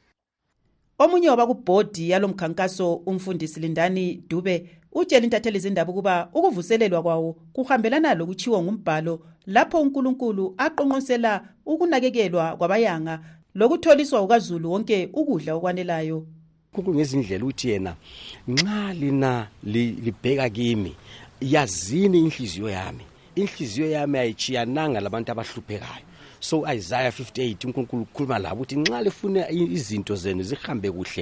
Omunye wabakubhodi yalomkhankaso umfundisi Lindani Dube utshela intatheli zindaba ukuba ukuvuselelwa kwawo kuhambelana lokuchiwa ngumbhalo lapho uNkulunkulu aqonqosela ukunakekelwa kwabayanga lokutholiswa ukaZulu wonke ukudla okwanelayo. Kungezindlela uthi yena nxa lina libheka kimi yazini inhliziyo yami inhliziyo yami ayichiyananga labantu abahluphekayo. So Isaiah fifty-eight uNkulunkulu ukhuluma labo uthi nxa lifuna izinto zenu zihambe kuhle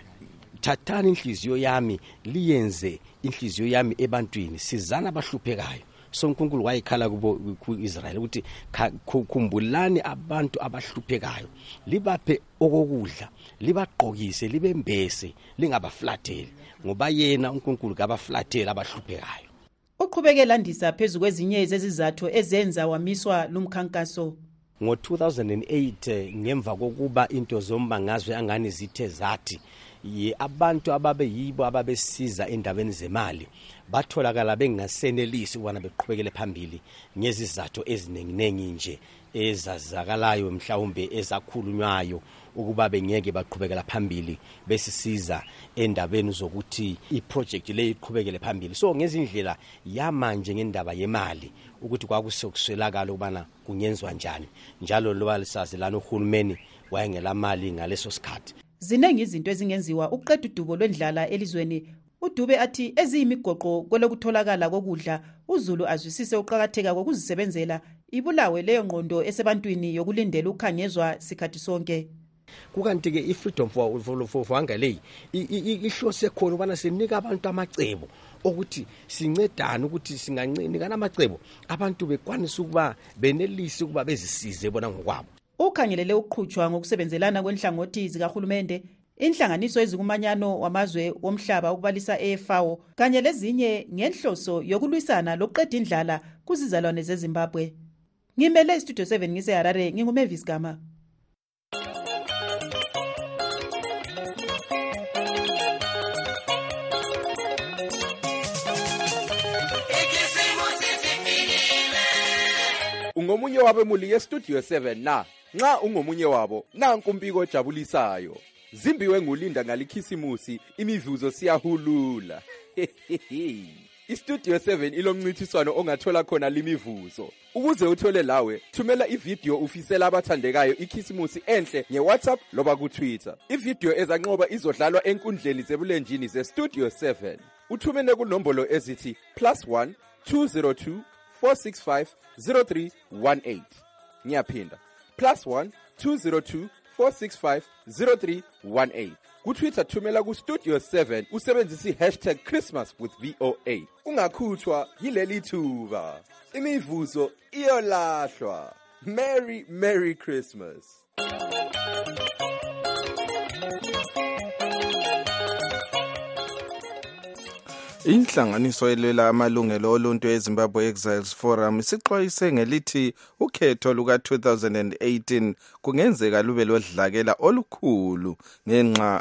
thathani inhliziyo yami liyenze inhliziyo yami ebantwini sizana abahluphekayo. So uNkulunkulu wayikhala kubo kuIsrael ukuthi khumbulani abantu abahluphekayo libaphe okokudla libaqokise libembese lingabaflatheli ngoba yena uNkulunkulu kabaflatheli abahluphekayo. Uqhubekela landisa phezulu kwezinye zezizathu ezenza wamiswa lumkhankaso. Ngo two thousand eight ngemva kokuba into zombangazwe angani zithe zathi ye abantu ababe yibo ababesiza endabeni zemali batholakala bengasenelisi ukubana beqhubekele phambili ngezizathu ezinenginengi nje ezazakalayo mhlawumbe ezakhulunywayo ukuba bengeke baqhubekela phambili besisiza endabeni zokuthi iproject le iqhubekele phambili. So ngezindlela yamanje ngendaba yemali ukuthi kwakusokuswelakala ukubana kungenzwa njani njalo loba lisazi lana uhulumeni wayengela mali ngaleso sikhathi. Zinengi izinto ezingenziwa uqeda udubo lwendlala elizweni. uDube athi eziyimigoqo kwelokutholakala kokudla uZulu azwisise uqhakatheka kokuzisebenzela ibulawe leyo ngqondo esebantwini yokulindela ukhangezwa sikhathi sonke. Kukanti ke iFreedom for for for Hunger le ihlose khona ubana sinika abantu amacebo ukuthi sincedane ukuthi singancane amacebo abantu bekwanisa ukuba benelise ukuba bezisize bona ngokwabo. Ukhangelele uqhutshwa ngokusebenzelana kwenhlangothi zikahulumende, inhlanganiso ezikumanyano wamazwe womhlaba ukubalisa e F A O kanye lezinye ngenhloso yokulwisana lokuqeda indlala kuzizalwane zeZimbabwe. Ngimele Studio seven ngise Harare, nginguMavis Gama. Ungomunye wabemuli ye Studio seven na nxa ungomunye wabo nanku umpiko ojabulisayo. Zimbiwe ngulinda ngalikhisimusi, imivuzo siyahulula. iStudio seven ilomncithiswano ongathola khona limivuzo. Ukuze uthole lawe, thumela ivideo ufisela abathandekayo ikhisimusi enhle ngeWhatsApp loba kuTwitter. Ivideo ezanqoba izodlalwa enkundleni zebulenjini zeStudio seven. Uthumene kunombolo ezithi plus one two zero two four six five zero three one eight. Ngiyaphinda. plus one two zero two four six five zero three one eight. KuTwitter thumela kuStudio seven usebenzisa hashtag Christmas with V O A. Ungakhuthwa yileli thuba. Imivuzo iyolahlwa. Merry Merry Christmas. Inhlanganiso elwela amalungelo oluntu eZimbabwe Exiles Forum isixwayise ngelithi ukhetho luka two thousand eighteen kungenzeka lube lodlakela olukhulu ngenxa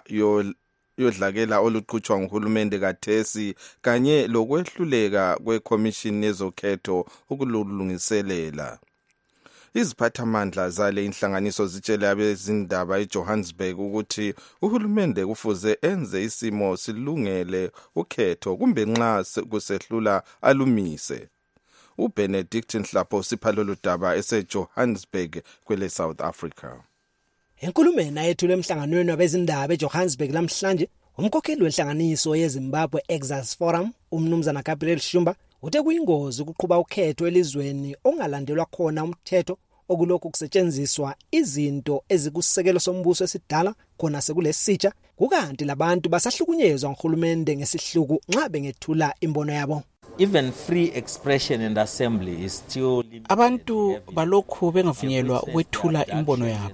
yodlakela oluqhutshwa nguhulumende kathesi kanye lokwehluleka kweCommission yezokhetho ukulungiselela. Iziphathamandla zale inhlanganiso zitshele abezindaba eJohannesburg ukuthi uhulumende kufuze enze isimo silungele ukhetho kumbe nxa kusehlula alumise. uBenedict Nhlapho siphalo ludaba eseJohannesburg kwele South Africa. Enkulumeni ayethule emhlanganweni wabezindaba eJohannesburg namhlanje, umkhokheli wenhlanganiso yeZimbabwe Exiles Forum, umnumzana Gabriel Shumba, uthe kuyingozi ukuqhuba ukhetho elizweni ongalandelwa khona umthetho okulokhu kusetshenziswa izinto ezikusekelo sombuso esidala khona sekulesitsha, kukanti labantu basahlukunyezwa nguhulumende ngesihluku nxa bengethula imbono yabo. Even free expression and assembly is still abantu balokhu bengavunyelwa ukwethula imbono yabo.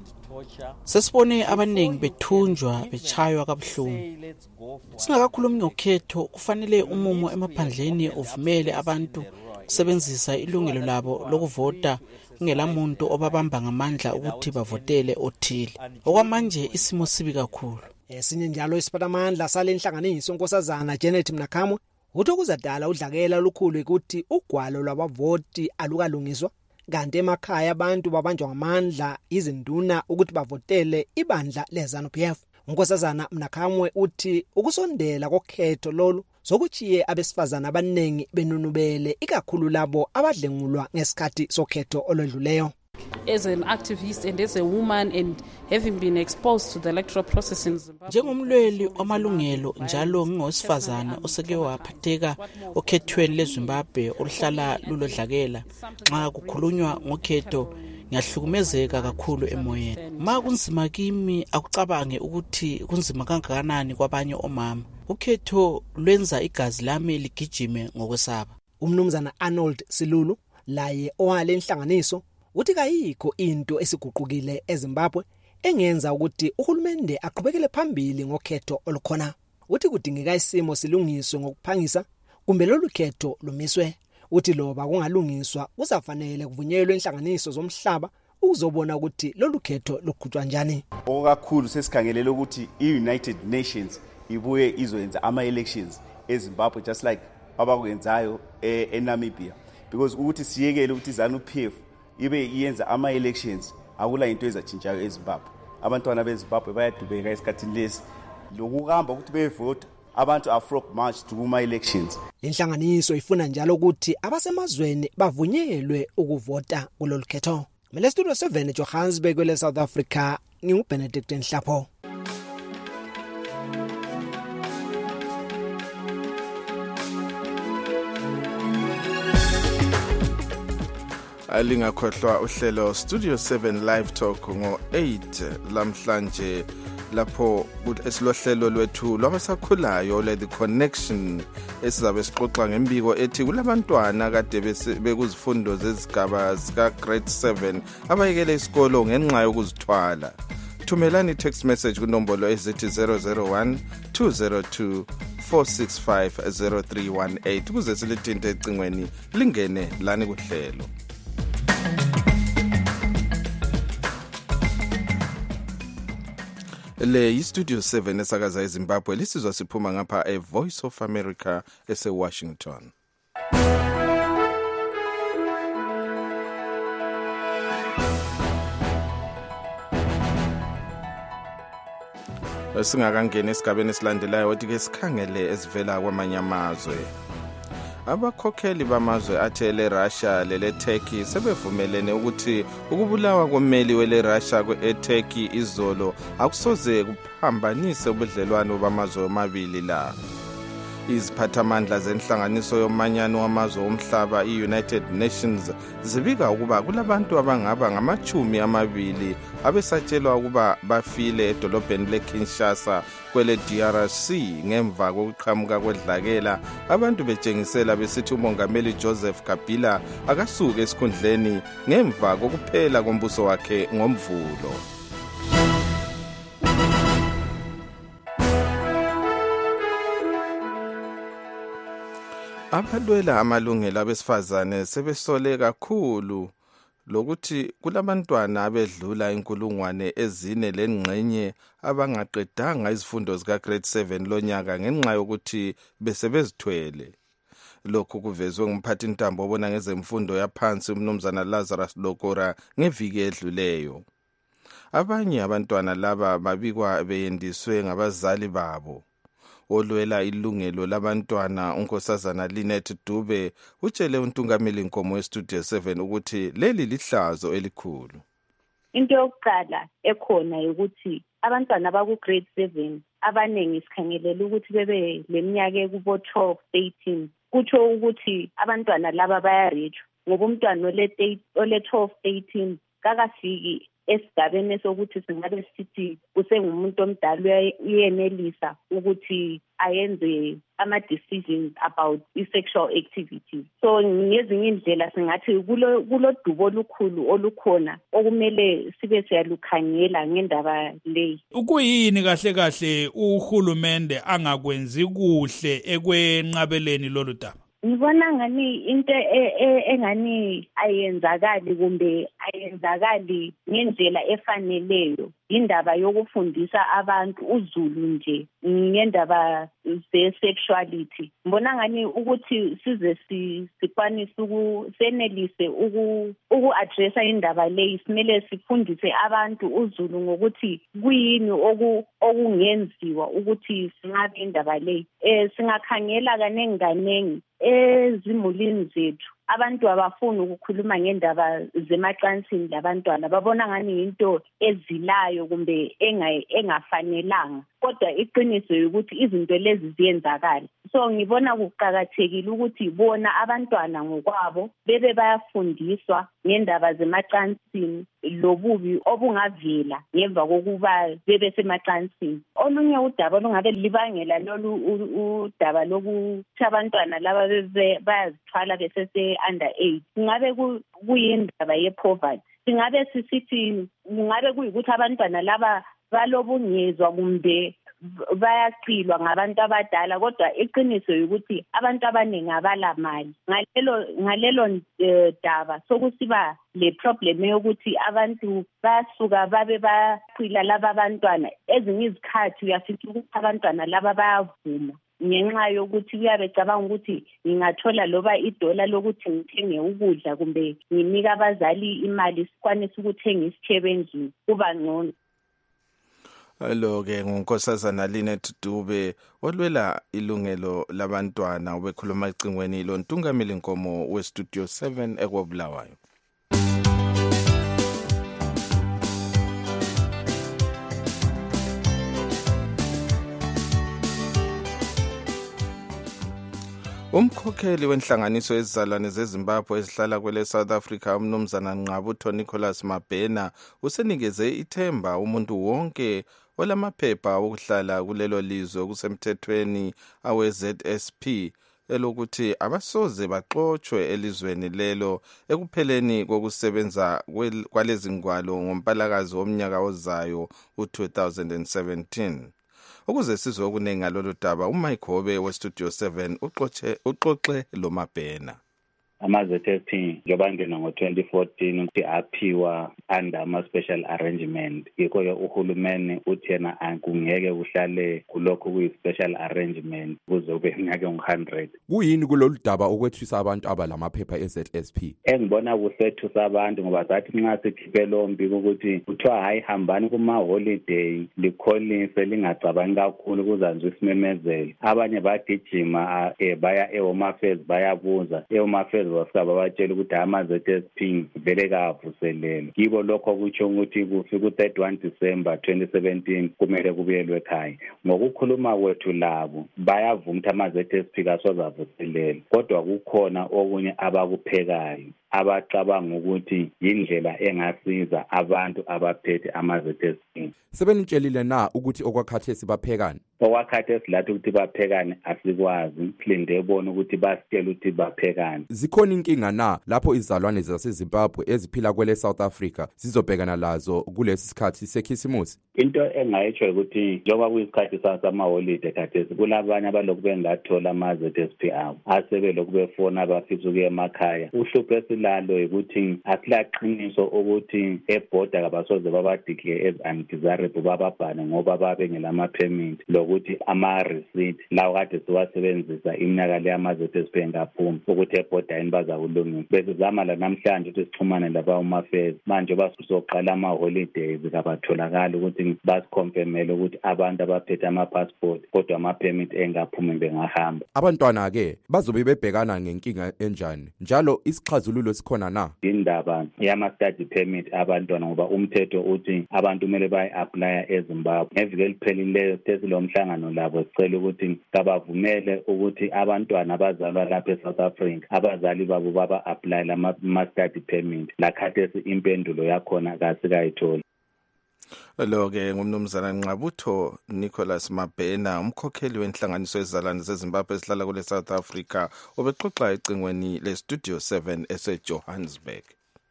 Sesibone abaningi bethunjwa bechaywa kabuhlungu. Singakakhulumi ngokhetho, kufanele umumo emaphandleni uvumele abantu kusebenzisa ilungelo labo lokuvota ngela muntu obabamba ngamandla ukuthi bavotele othile. Okwamanje isimo sibi kakhulu. Esinye njalo isiphathamandla sale inhlanganiso Nkosazana Janet Mnakhamwe uthi kuzadala udlakela olukhulu ukuthi ugwalo lwabavoti alukalungiswa, kanti emakhaya abantu babanjwa ngamandla izinduna ukuthi bavotele ibandla leZANU-P F. Nkosazana Mnakhamwe uthi ukusondela kokhetho lolu sokuchiye abesifazana abanengi benunubele ikakhulu labo abadlengulwa ngesikhathi sokhetho olodluleyo. As an activist and as a woman and having been exposed to the electoral process in Zimbabwe, njengomlweli wamalungelo njalo ngingowesifazana oseke waphatheka okhethweni leZimbabwe oluhlala lulodlakela, nxa kukhulunywa ngokhetho ngiyahlukumezeka kakhulu emoyeni. Ma kunzima kimi akucabange ukuthi kunzima kangakanani kwabanye omama. Ukhetho lwenza igazi lami ligijime ngokwesaba. Umnumzana Arnold Silulu laye owale inhlanganiso uthi kayikho into esiguqukile eZimbabwe engenza ukuthi uhulumende aqhubekele phambili ngokhetho olukhona. Uthi kudingeka isimo silungiswe ngokuphangisa kumbe lolu khetho lumiswe. Uthi loba kungalungiswa kusafanele kuvunyelwe inhlanganiso zomhlaba ukuzobona ukuthi lolu khetho luqhutshwa kanjani. Okakhulu sesikhangelele ukuthi iUnited Nations ibuye izoyenza ama elections eZimbabwe just like abakwenzayo eNamibia, because ukuthi siyekele ukuthi iZANU-P F ibe iyenza ama elections akula into ezatshintshayo eZimbabwe. Abantwana beZimbabwe bayadubeka esikhathini lesi lokuhamba ukuthi bevota abantu afrok march to kuma elections. Inhlanganiso ifuna njalo ukuthi abasemazweni bavunyelwe ukuvota kulolu khetho. Mele Studio seven eJohannesburg kwele South Africa, nginguBenedict Nhlapho. Alingakhohlwa uhlelo Studio seven Live Talk ngo eight lamhlanje lapho esilohlelo lwethu lwabasakhulayo le The Connection esizabe sixoxa ngembiko ethi kulabantwana kade bekuzifundo zezigaba zika grade seven abayekele isikolo ngenxa yokuzithwala. Thumelani text message kunombolo ezithi zero zero one two zero two four six five zero three one eight kuze silithinte ecingweni lingene lani kuhlelo. Le yi-Studio seven esakaza eZimbabwe lisizwa siphuma ngapha e-Voice of America ese-Washington. Singakangena esigabeni esilandelayo wathi ke sikhangele esivela kwamanye amazwe. Abakhokheli bamazwe athele Russia lele Turkey sebevumelene ukuthi ukubulawa kommeli wele Russia kwe-Turkey izolo akusoze kuphambanise ubudlelwano bamazwe amabili la. Iziphathamandla zenhlanganiso yomanyano wamazwe omhlaba i-United Nations zibika ukuba kulabantu abangaba ngamachumi amabili abesatshelwa ukuba bafile edolobheni leKinshasa kwele D R C ngemva kokuqhamuka kwedlakela abantu betshengisela besithi umongameli Joseph Kabila akasuke esikhundleni ngemva kokuphela kombuso wakhe ngomvulo. Abalwela amalungelo abesifazane sebesole kakhulu lokuthi kulabantwana abedlula inkulungwane ezine lengxenye abangaqedanga izifundo zika grade seven lonyaka ngenxa yokuthi besebezithwele. Lokhu kuvezwe ngumphathi ntambo obona ngezemfundo yaphansi umnumzana Lazarus Lokora ngeviki edluleyo. Abanye abantwana laba babikwa beyendiswe ngabazali babo. Olwela ilungelo labantwana unkosazana Linet Dube utshele untungameli Nkomo weStudio seven ukuthi leli lihlazo elikhulu. Into yokuqala ekhona ukuthi abantwana baku grade seven abanengi sikhangelela ukuthi bebe leminyaka ekubo twelve eighteen kutsho ukuthi abantwana laba bayarejwa ngoba umntwana ole ole twelve eighteen kakafiki esigabeni sokuthi singabe sithi usengumuntu omdala uyenelisa ukuthi ayenze ama decisions about sexual activity. So ngezinye indlela singathi kulo kulodubo olukhulu olukhona okumele sibe siyalukhangela ngendaba leyi. Ukuyini kahle kahle uhulumende angakwenzi kuhle ekwenqabeleni lolu daba? Ngibona ngani into engani ayenzakali kumbe ayenzakali ngendlela efaneleyo indaba yokufundisa abantu uZulu nje ngendaba ze-sexuality. Mbona ngani ukuthi size sikwanise ukusenelise uku-addressa indaba leyi simele sifundise abantu uZulu ngokuthi kuyini okungenziwa ukuthi singabe indaba leyi. Eh singakhangela kanengi kanengi ezimulini zethu abantu abafuni ukukhuluma ngendaba zemacansini labantwana babona ngani into ezilayo kumbe engafanelanga kodwa iqiniso ukuthi izinto lezi ziyenzakala. So ngibona kuqhakathekile ukuthi bona abantwana ngokwabo bebe bayafundiswa ngendaba zemacansini lobubi obungavela ngemva kokuba bebe semacansini. Olunye udaba olungabe libangela lolu udaba lokuthi abantwana laba bayazithwala besese under eight ngabe kuyindaba yepoverty. Singabe sisithi ngabe kuyikuthi abantwana laba balobungezwa kumbe bayaqilwa ngabantu abadala kodwa iqiniso ukuthi abantu abaningi abalamali. Ngalelo ngalelo daba sokusiba le problem yokuthi abantu basuka babe baqila laba abantwana ezinye izikhathi uyafica ukuthi abantwana laba bayavuma ngenxa yokuthi uyabecabanga ukuthi ngingathola loba idola lokuthi ngithenge ukudla kumbe nginika abazali imali sikwanise ukuthenga isitshebe endlini kuba ngcono. Lo ke ngunkosazana Linet Dube olwela ilungelo labantwana obekhuluma icingweni lo ntungameli Nkomo weStudio seven ekwabulawayo. Umkhokheli wenhlanganiso ezizalwane zeZimbabwe ezihlala kwele South Africa umnumzana Nqabutho Nicholas Mabhena usenikeze ithemba umuntu wonke olamaphepha okuhlala kulelo lizwe okusemthethweni awe Z S P elokuthi abasoze baxoxwe elizweni lelo ekupheleni kokusebenza kwalezi ngwalo ngompalakazi womnyaka ozayo u-two thousand seventeen. Ukuze sizwe okuningi ngalolu daba uMike Hobe weStudio seven uxoxe uxoxe lo Mabhena. Ama-Z S P njobangena ngo-twenty fourteen ukuthi aphiwa under ama-special arrangement. Yikho-ke uhulumeni uthi yena akungeke uhlale kulokho kuyi-special arrangement kuze ube ngake ngu-one hundred. Kuyini kulolu daba ukwethwisa abantu abalamaphepha e-Z S P? Engibona kusethusa abantu ngoba zathi nxa sikhiphe lo mbiko ukuthi kuthiwa hayi hambani kuma-holiday likholise lingacabangi kakhulu kuzanzwe isimemezelo. Abanye bagijima eh, baya e-Home Affairs bayabuza e-Home Affairs bafika babatshela ukuthi ama-Z S P vele kavuselelo. Yibo lokho kutsho ukuthi kufika u-thirty-one December twenty seventeen kumele kubuyelwe ekhaya. Ngokukhuluma kwethu labo bayavuma ukuthi ama-Z S P kasoze avuselelo, kodwa kukhona okunye abakuphekayo abacabanga ukuthi yindlela engasiza abantu abaphethe ama-Z S P. Sebenitshelile na ukuthi okwakhathesi baphekani? Okwakhathesi lathi ukuthi baphekani asikwazi, silinde bona ukuthi basitshele ukuthi baphekani. Zikhona inkinga na lapho izalwane zaseZimbabwe eziphila kwele South Africa zizobhekana lazo kulesi sikhathi sekhisimusi? Into engayitsho ukuthi njengoba kuyisikhathi sasama-holiday khathesi kulabanye abalokhu bengathola ama-Z S P abo asebelokhu befona abafisa ukuya emakhaya. Uhlupho esilalo ukuthi asilaqiniso ukuthi ebhoda kabasoze babadeclare as undesirable bababhane ngoba babengelama-permit lokuthi ama-receipt lawo kade siwasebenzisa iminyaka le ama-Z S P engaphumi ukuthi ebhoda yini bazakulungisa. Besizama la namhlanje ukuthi sixhumane laba-Home Affairs manje basoqala ama-holidays kabatholakala ukuthi basikonfirmele ukuthi abantu abaphethe ama-passport kodwa ama-permit engaphumi bengahamba. Abantwana-ke bazobe bebhekana ngenkinga enjani njalo isixazululo sikhona na? Indaba yama-study permit abantwana ngoba umthetho uthi abantu kumele bayi-aplya eZimbabwe. Ngeviki eliphelileyo sesilo mhlangano labo sicela ukuthi kabavumele ukuthi abantwana abazalwa lapha eSouth Africa abazali babo baba-apply lama-study permit. Lakhathesi impendulo yakhona kasikayitholi. Lo-ke ngumnumzana Nqabutho Nicholas Mabhena umkhokheli wenhlanganiso ezizalwane zeZimbabwe ezihlala kule South Africa obexoxa ecingweni leStudio seven eseJohannesburg.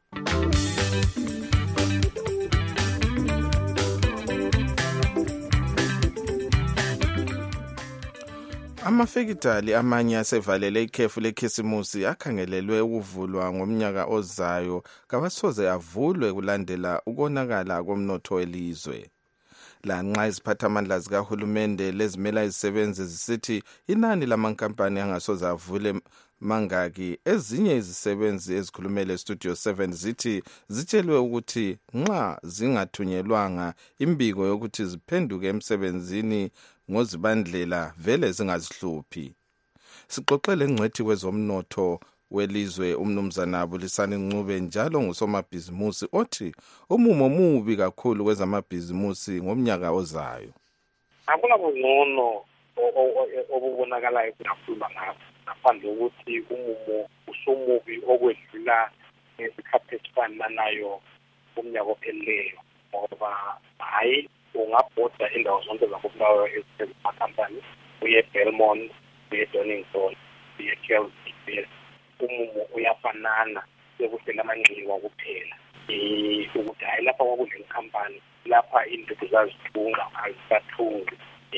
Amafekitali amanye asevalele ikhefu lekhisimusi akhangelelwe ukuvulwa ngomnyaka ozayo kawasoze avulwe kulandela ukonakala komnotho welizwe. Lanxa iziphathamandla zikahulumende lezimela izisebenzi zisithi inani lamankampani angasoze avule mangaki, ezinye izisebenzi ezikhulumele Studio seven zithi zitshelwe ukuthi nxa zingathunyelwanga imbiko yokuthi ziphenduke emsebenzini ngozibandlela vele zingazihluphi. Sixoxele ngcwethi kwezomnotho welizwe umnumzana Bulisani Ncube njalo ngusomabhizimusi othi umumo mubi kakhulu kwezamabhizimusi ngomnyaka ozayo. Akula bungcono obubonakalayo kunakhuluma ngapha ngaphandle ukuthi umumo usumubi okwedlula ngesikhathi esifananayo kumnyaka ophelileyo ngoba hayi ungabhoda indawo zonke zakubulawayo ezimakhampani uye Belmont uye Donington uye Kelvin umumo uyafanana sekuhlela amanxiwa kuphela ukuthi hayi lapha kwakule khampani lapha into zazithunga azisathungi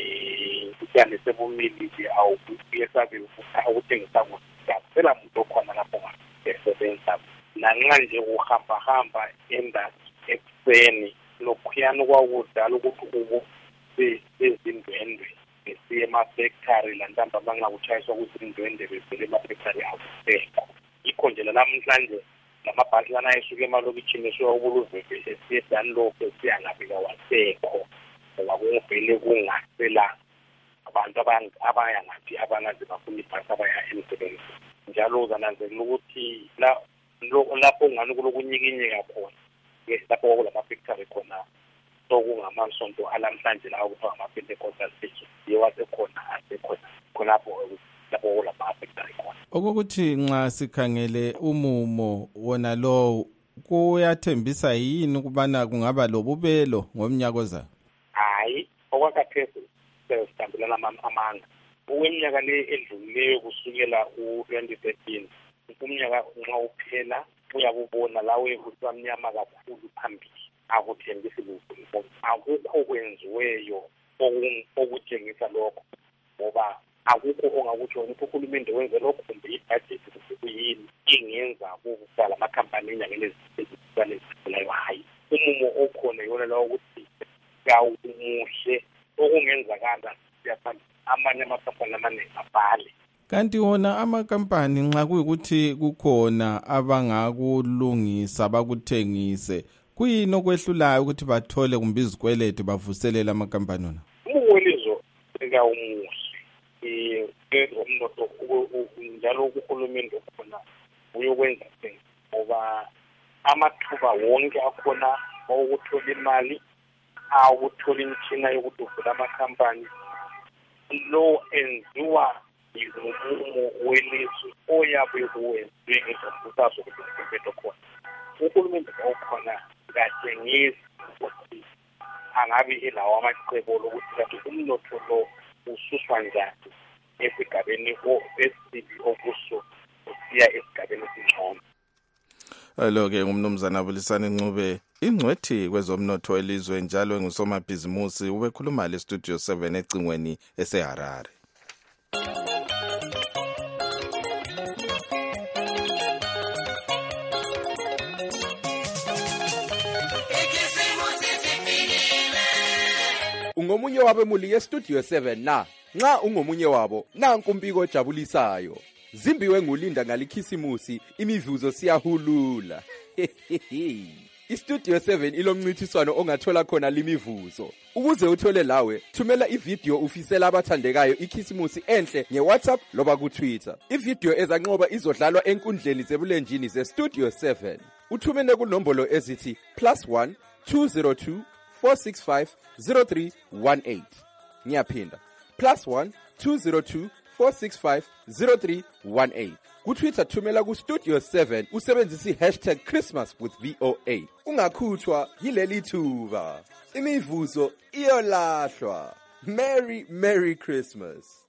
ityane sebumilisi awuyesabe ukuthengisa kuphela muntu okhona lapho ngasebenza nanxa nje uhamba-hamba endasi ekuseni lokhuyana kwakudala ukuthi ubo bezindwendwe besiye emafektari lantamba bangakutshayiswa kuzindwendwe bevele emafektari akusekho. Yikho nje namhlanje lamabhasi lana esuke emalokitshini esuka ubuluveve esiye Dunlop esiya ngaphi kawasekho ngoba kungivele kungasela abantu abaya ngaphi abangaze bafuna ibhasi abaya emsebenzini. Njalo uzananzelela ukuthi lapho ungani kulokunyikinyeka khona lapho kwakulamafektari khona sokungamasonto alamhlanje lawo kuthiwa ama-Pentecostal church yewasekhona asekhona khonapho lapho lapha affected khona. Okokuthi nxa sikhangele umumo wona lo kuyathembisa yini ukubana kungaba lobubelo ngomnyaka ozayo? Hayi, okwakhathesi sesihambelana amanga. Ukweminyaka le edlulileyo kusukela u-twenty thirteen, umnyaka nxa uphela uyakubona lawe usamnyama kakhulu phambili. Akuthembisi lutho, akukho kwenziweyo okutshengisa lokho, ngoba akukho ongakuthi ukuthi uhulumende wenze lokho kumbe ibudget kuyini ingenza ukuqala amakhampani enyangeni eziziphilayo. Hayi, umumo okhona yona lawo ukuthi kawumuhle okungenzakala siyaphambili amanye amakhampani amaningi abhale. Kanti wona amakampani nxa kuyikuthi kukhona abangakulungisa bakuthengise, kuyini okwehlulayo ukuthi bathole kumbe izikweleti bavuselele amakampani wona? Umwelizo ekawumuhle eh umnotho njalo uhulumende khona uyokwenza thina ngoba amathuba wonke akhona okuthola imali awuthola imithina yokudubula amakampani lo enziwa izinqumo welizwe oyabe kuwenziwe ngezokusazo kuhulumende khona. Uhulumende okhona kathengisi ukuthi angabe elawo amacebo lokuthi kanti umnotho lo ususwa njani esigabeni esibi okuso usiya esigabeni esingcono. Lo-ke ngumnumzana Bulisani Ncube, ingcwethi kwezomnotho elizwe njalo engusomabhizimusi, ubekhuluma le Studio seven ecingweni eseHarare. Ungomunye wabemuli ye-Studio seven na, nxa ungomunye wabo, nanku umbiko ojabulisayo. Zimbiwe ngulinda ngalikhisimusi, imivuzo siyahulula. I-Studio seven ilomncintiswano ongathola khona limivuzo. Ukuze uthole lawe, thumela ivideo ufisela abathandekayo ikhisimusi enhle nge-WhatsApp loba ku-Twitter. Ivideo ezanqoba izodlalwa enkundleni zebulenjini ze-Studio seven. Uthumene kunombolo ezithi plus one two zero two four six five zero three one eight. Ngiyaphinda, plus one two zero two four six five zero three one eight. Ku-Twitter thumela ku-Studio seven usebenzisa i-hashtag Christmas with V O A. Ungakhuthwa yileli thuba. Imivuzo iyolahlwa. Merry, Merry Christmas.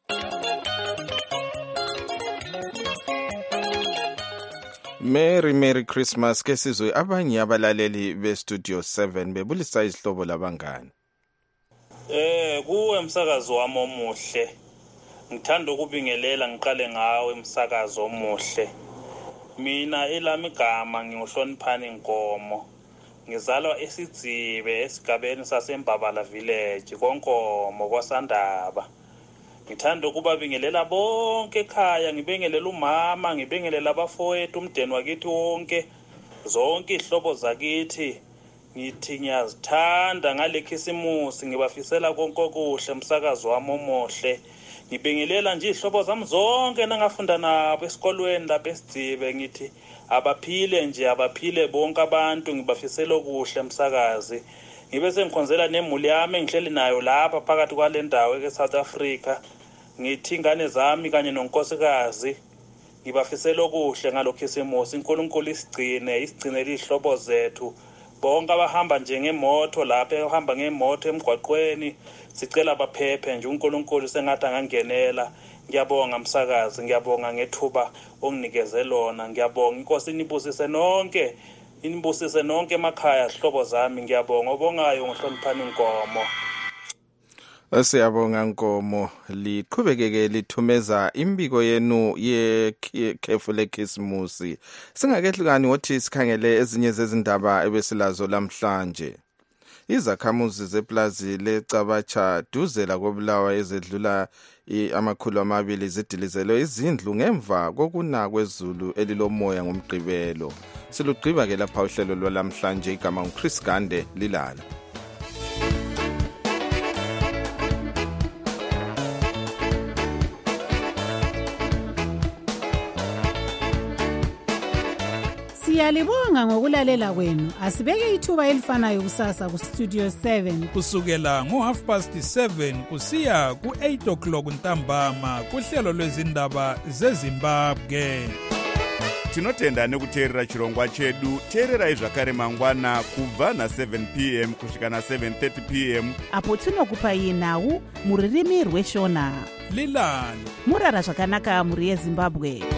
Merry Merry Christmas ke sizwe abanye abalaleli be-Studio seven bebulisa izihlobo labangani. Eh kuwe umsakazo wami omuhle. Ngithanda ukubingelela ngiqale ngawe umsakazo omuhle. Mina elami igama nginguhloniphani Nkomo. Ngizalwa eSidzibe esigabeni saseMbabala village koNkomo kwaSandaba. Ngithanda ukubabingelela bonke ekhaya, ngibingelela umama, ngibingelela abafowethu umndeni wakithi wonke, zonke ihlobo zakithi. Ngithi ngiyazithanda ngale khisimusi, ngibafisela konke okuhle umsakazo wami omuhle. Ngibingelela nje ihlobo zami zonke nangafunda nabo esikolweni lapha eSidzibe, ngithi abaphile nje abaphile bonke abantu, ngibafisela okuhle umsakazi. Ngibe sengikhonzela nemuli yami engihleli nayo lapha phakathi kwale ndawo eSouth Africa. Ngithi ingane zami kanye nonkosikazi ngibafisela okuhle ngalokhisimusi. uNkulunkulu isigcine isigcinele ihlobo zethu bonke abahamba nje ngemoto lapha ehamba ngemoto emgwaqweni, sicela baphephe nje. uNkulunkulu sengathi angangenela. Ngiyabonga umsakazi, ngiyabonga ngethuba onginikeze lona. Ngiyabonga inkosi inibusise nonke, inibusise nonke emakhaya sihlobo zami. Ngiyabonga obongayo ngohloniphani Nkomo. Siyabonga Nkomo, liqhubekeke lithumeza imbiko yenu yekhefu lekhisimusi. Singakehlukani ngothi sikhangele ezinye zezindaba ebesilazo lamhlanje. Izakhamuzi zeplazi leCabacha duzela kobulawa ezedlula amakhulu amabili zidilizelwe izindlu ngemva kokuna kwezulu elilomoya ngomgqibelo. Silugqiba ke lapha uhlelo lwalamhlanje, igama nguChris Gande lilala. Siyalibonga ngokulalela kwenu. Asibeke ithuba elifanayo kusasa ku Studio seven. Kusukela ngo half past seven kusiya ku eight o'clock ntambama kuhlelo lwezindaba zeZimbabwe. Tinotenda nekuteerera chirongwa chedu. Teererai zvakare mangwana kubva na seven p m kusvika na seven thirty p m apo tinokupai nhau muririmi rweshona. Lilani murara zvakanaka muri yeZimbabwe.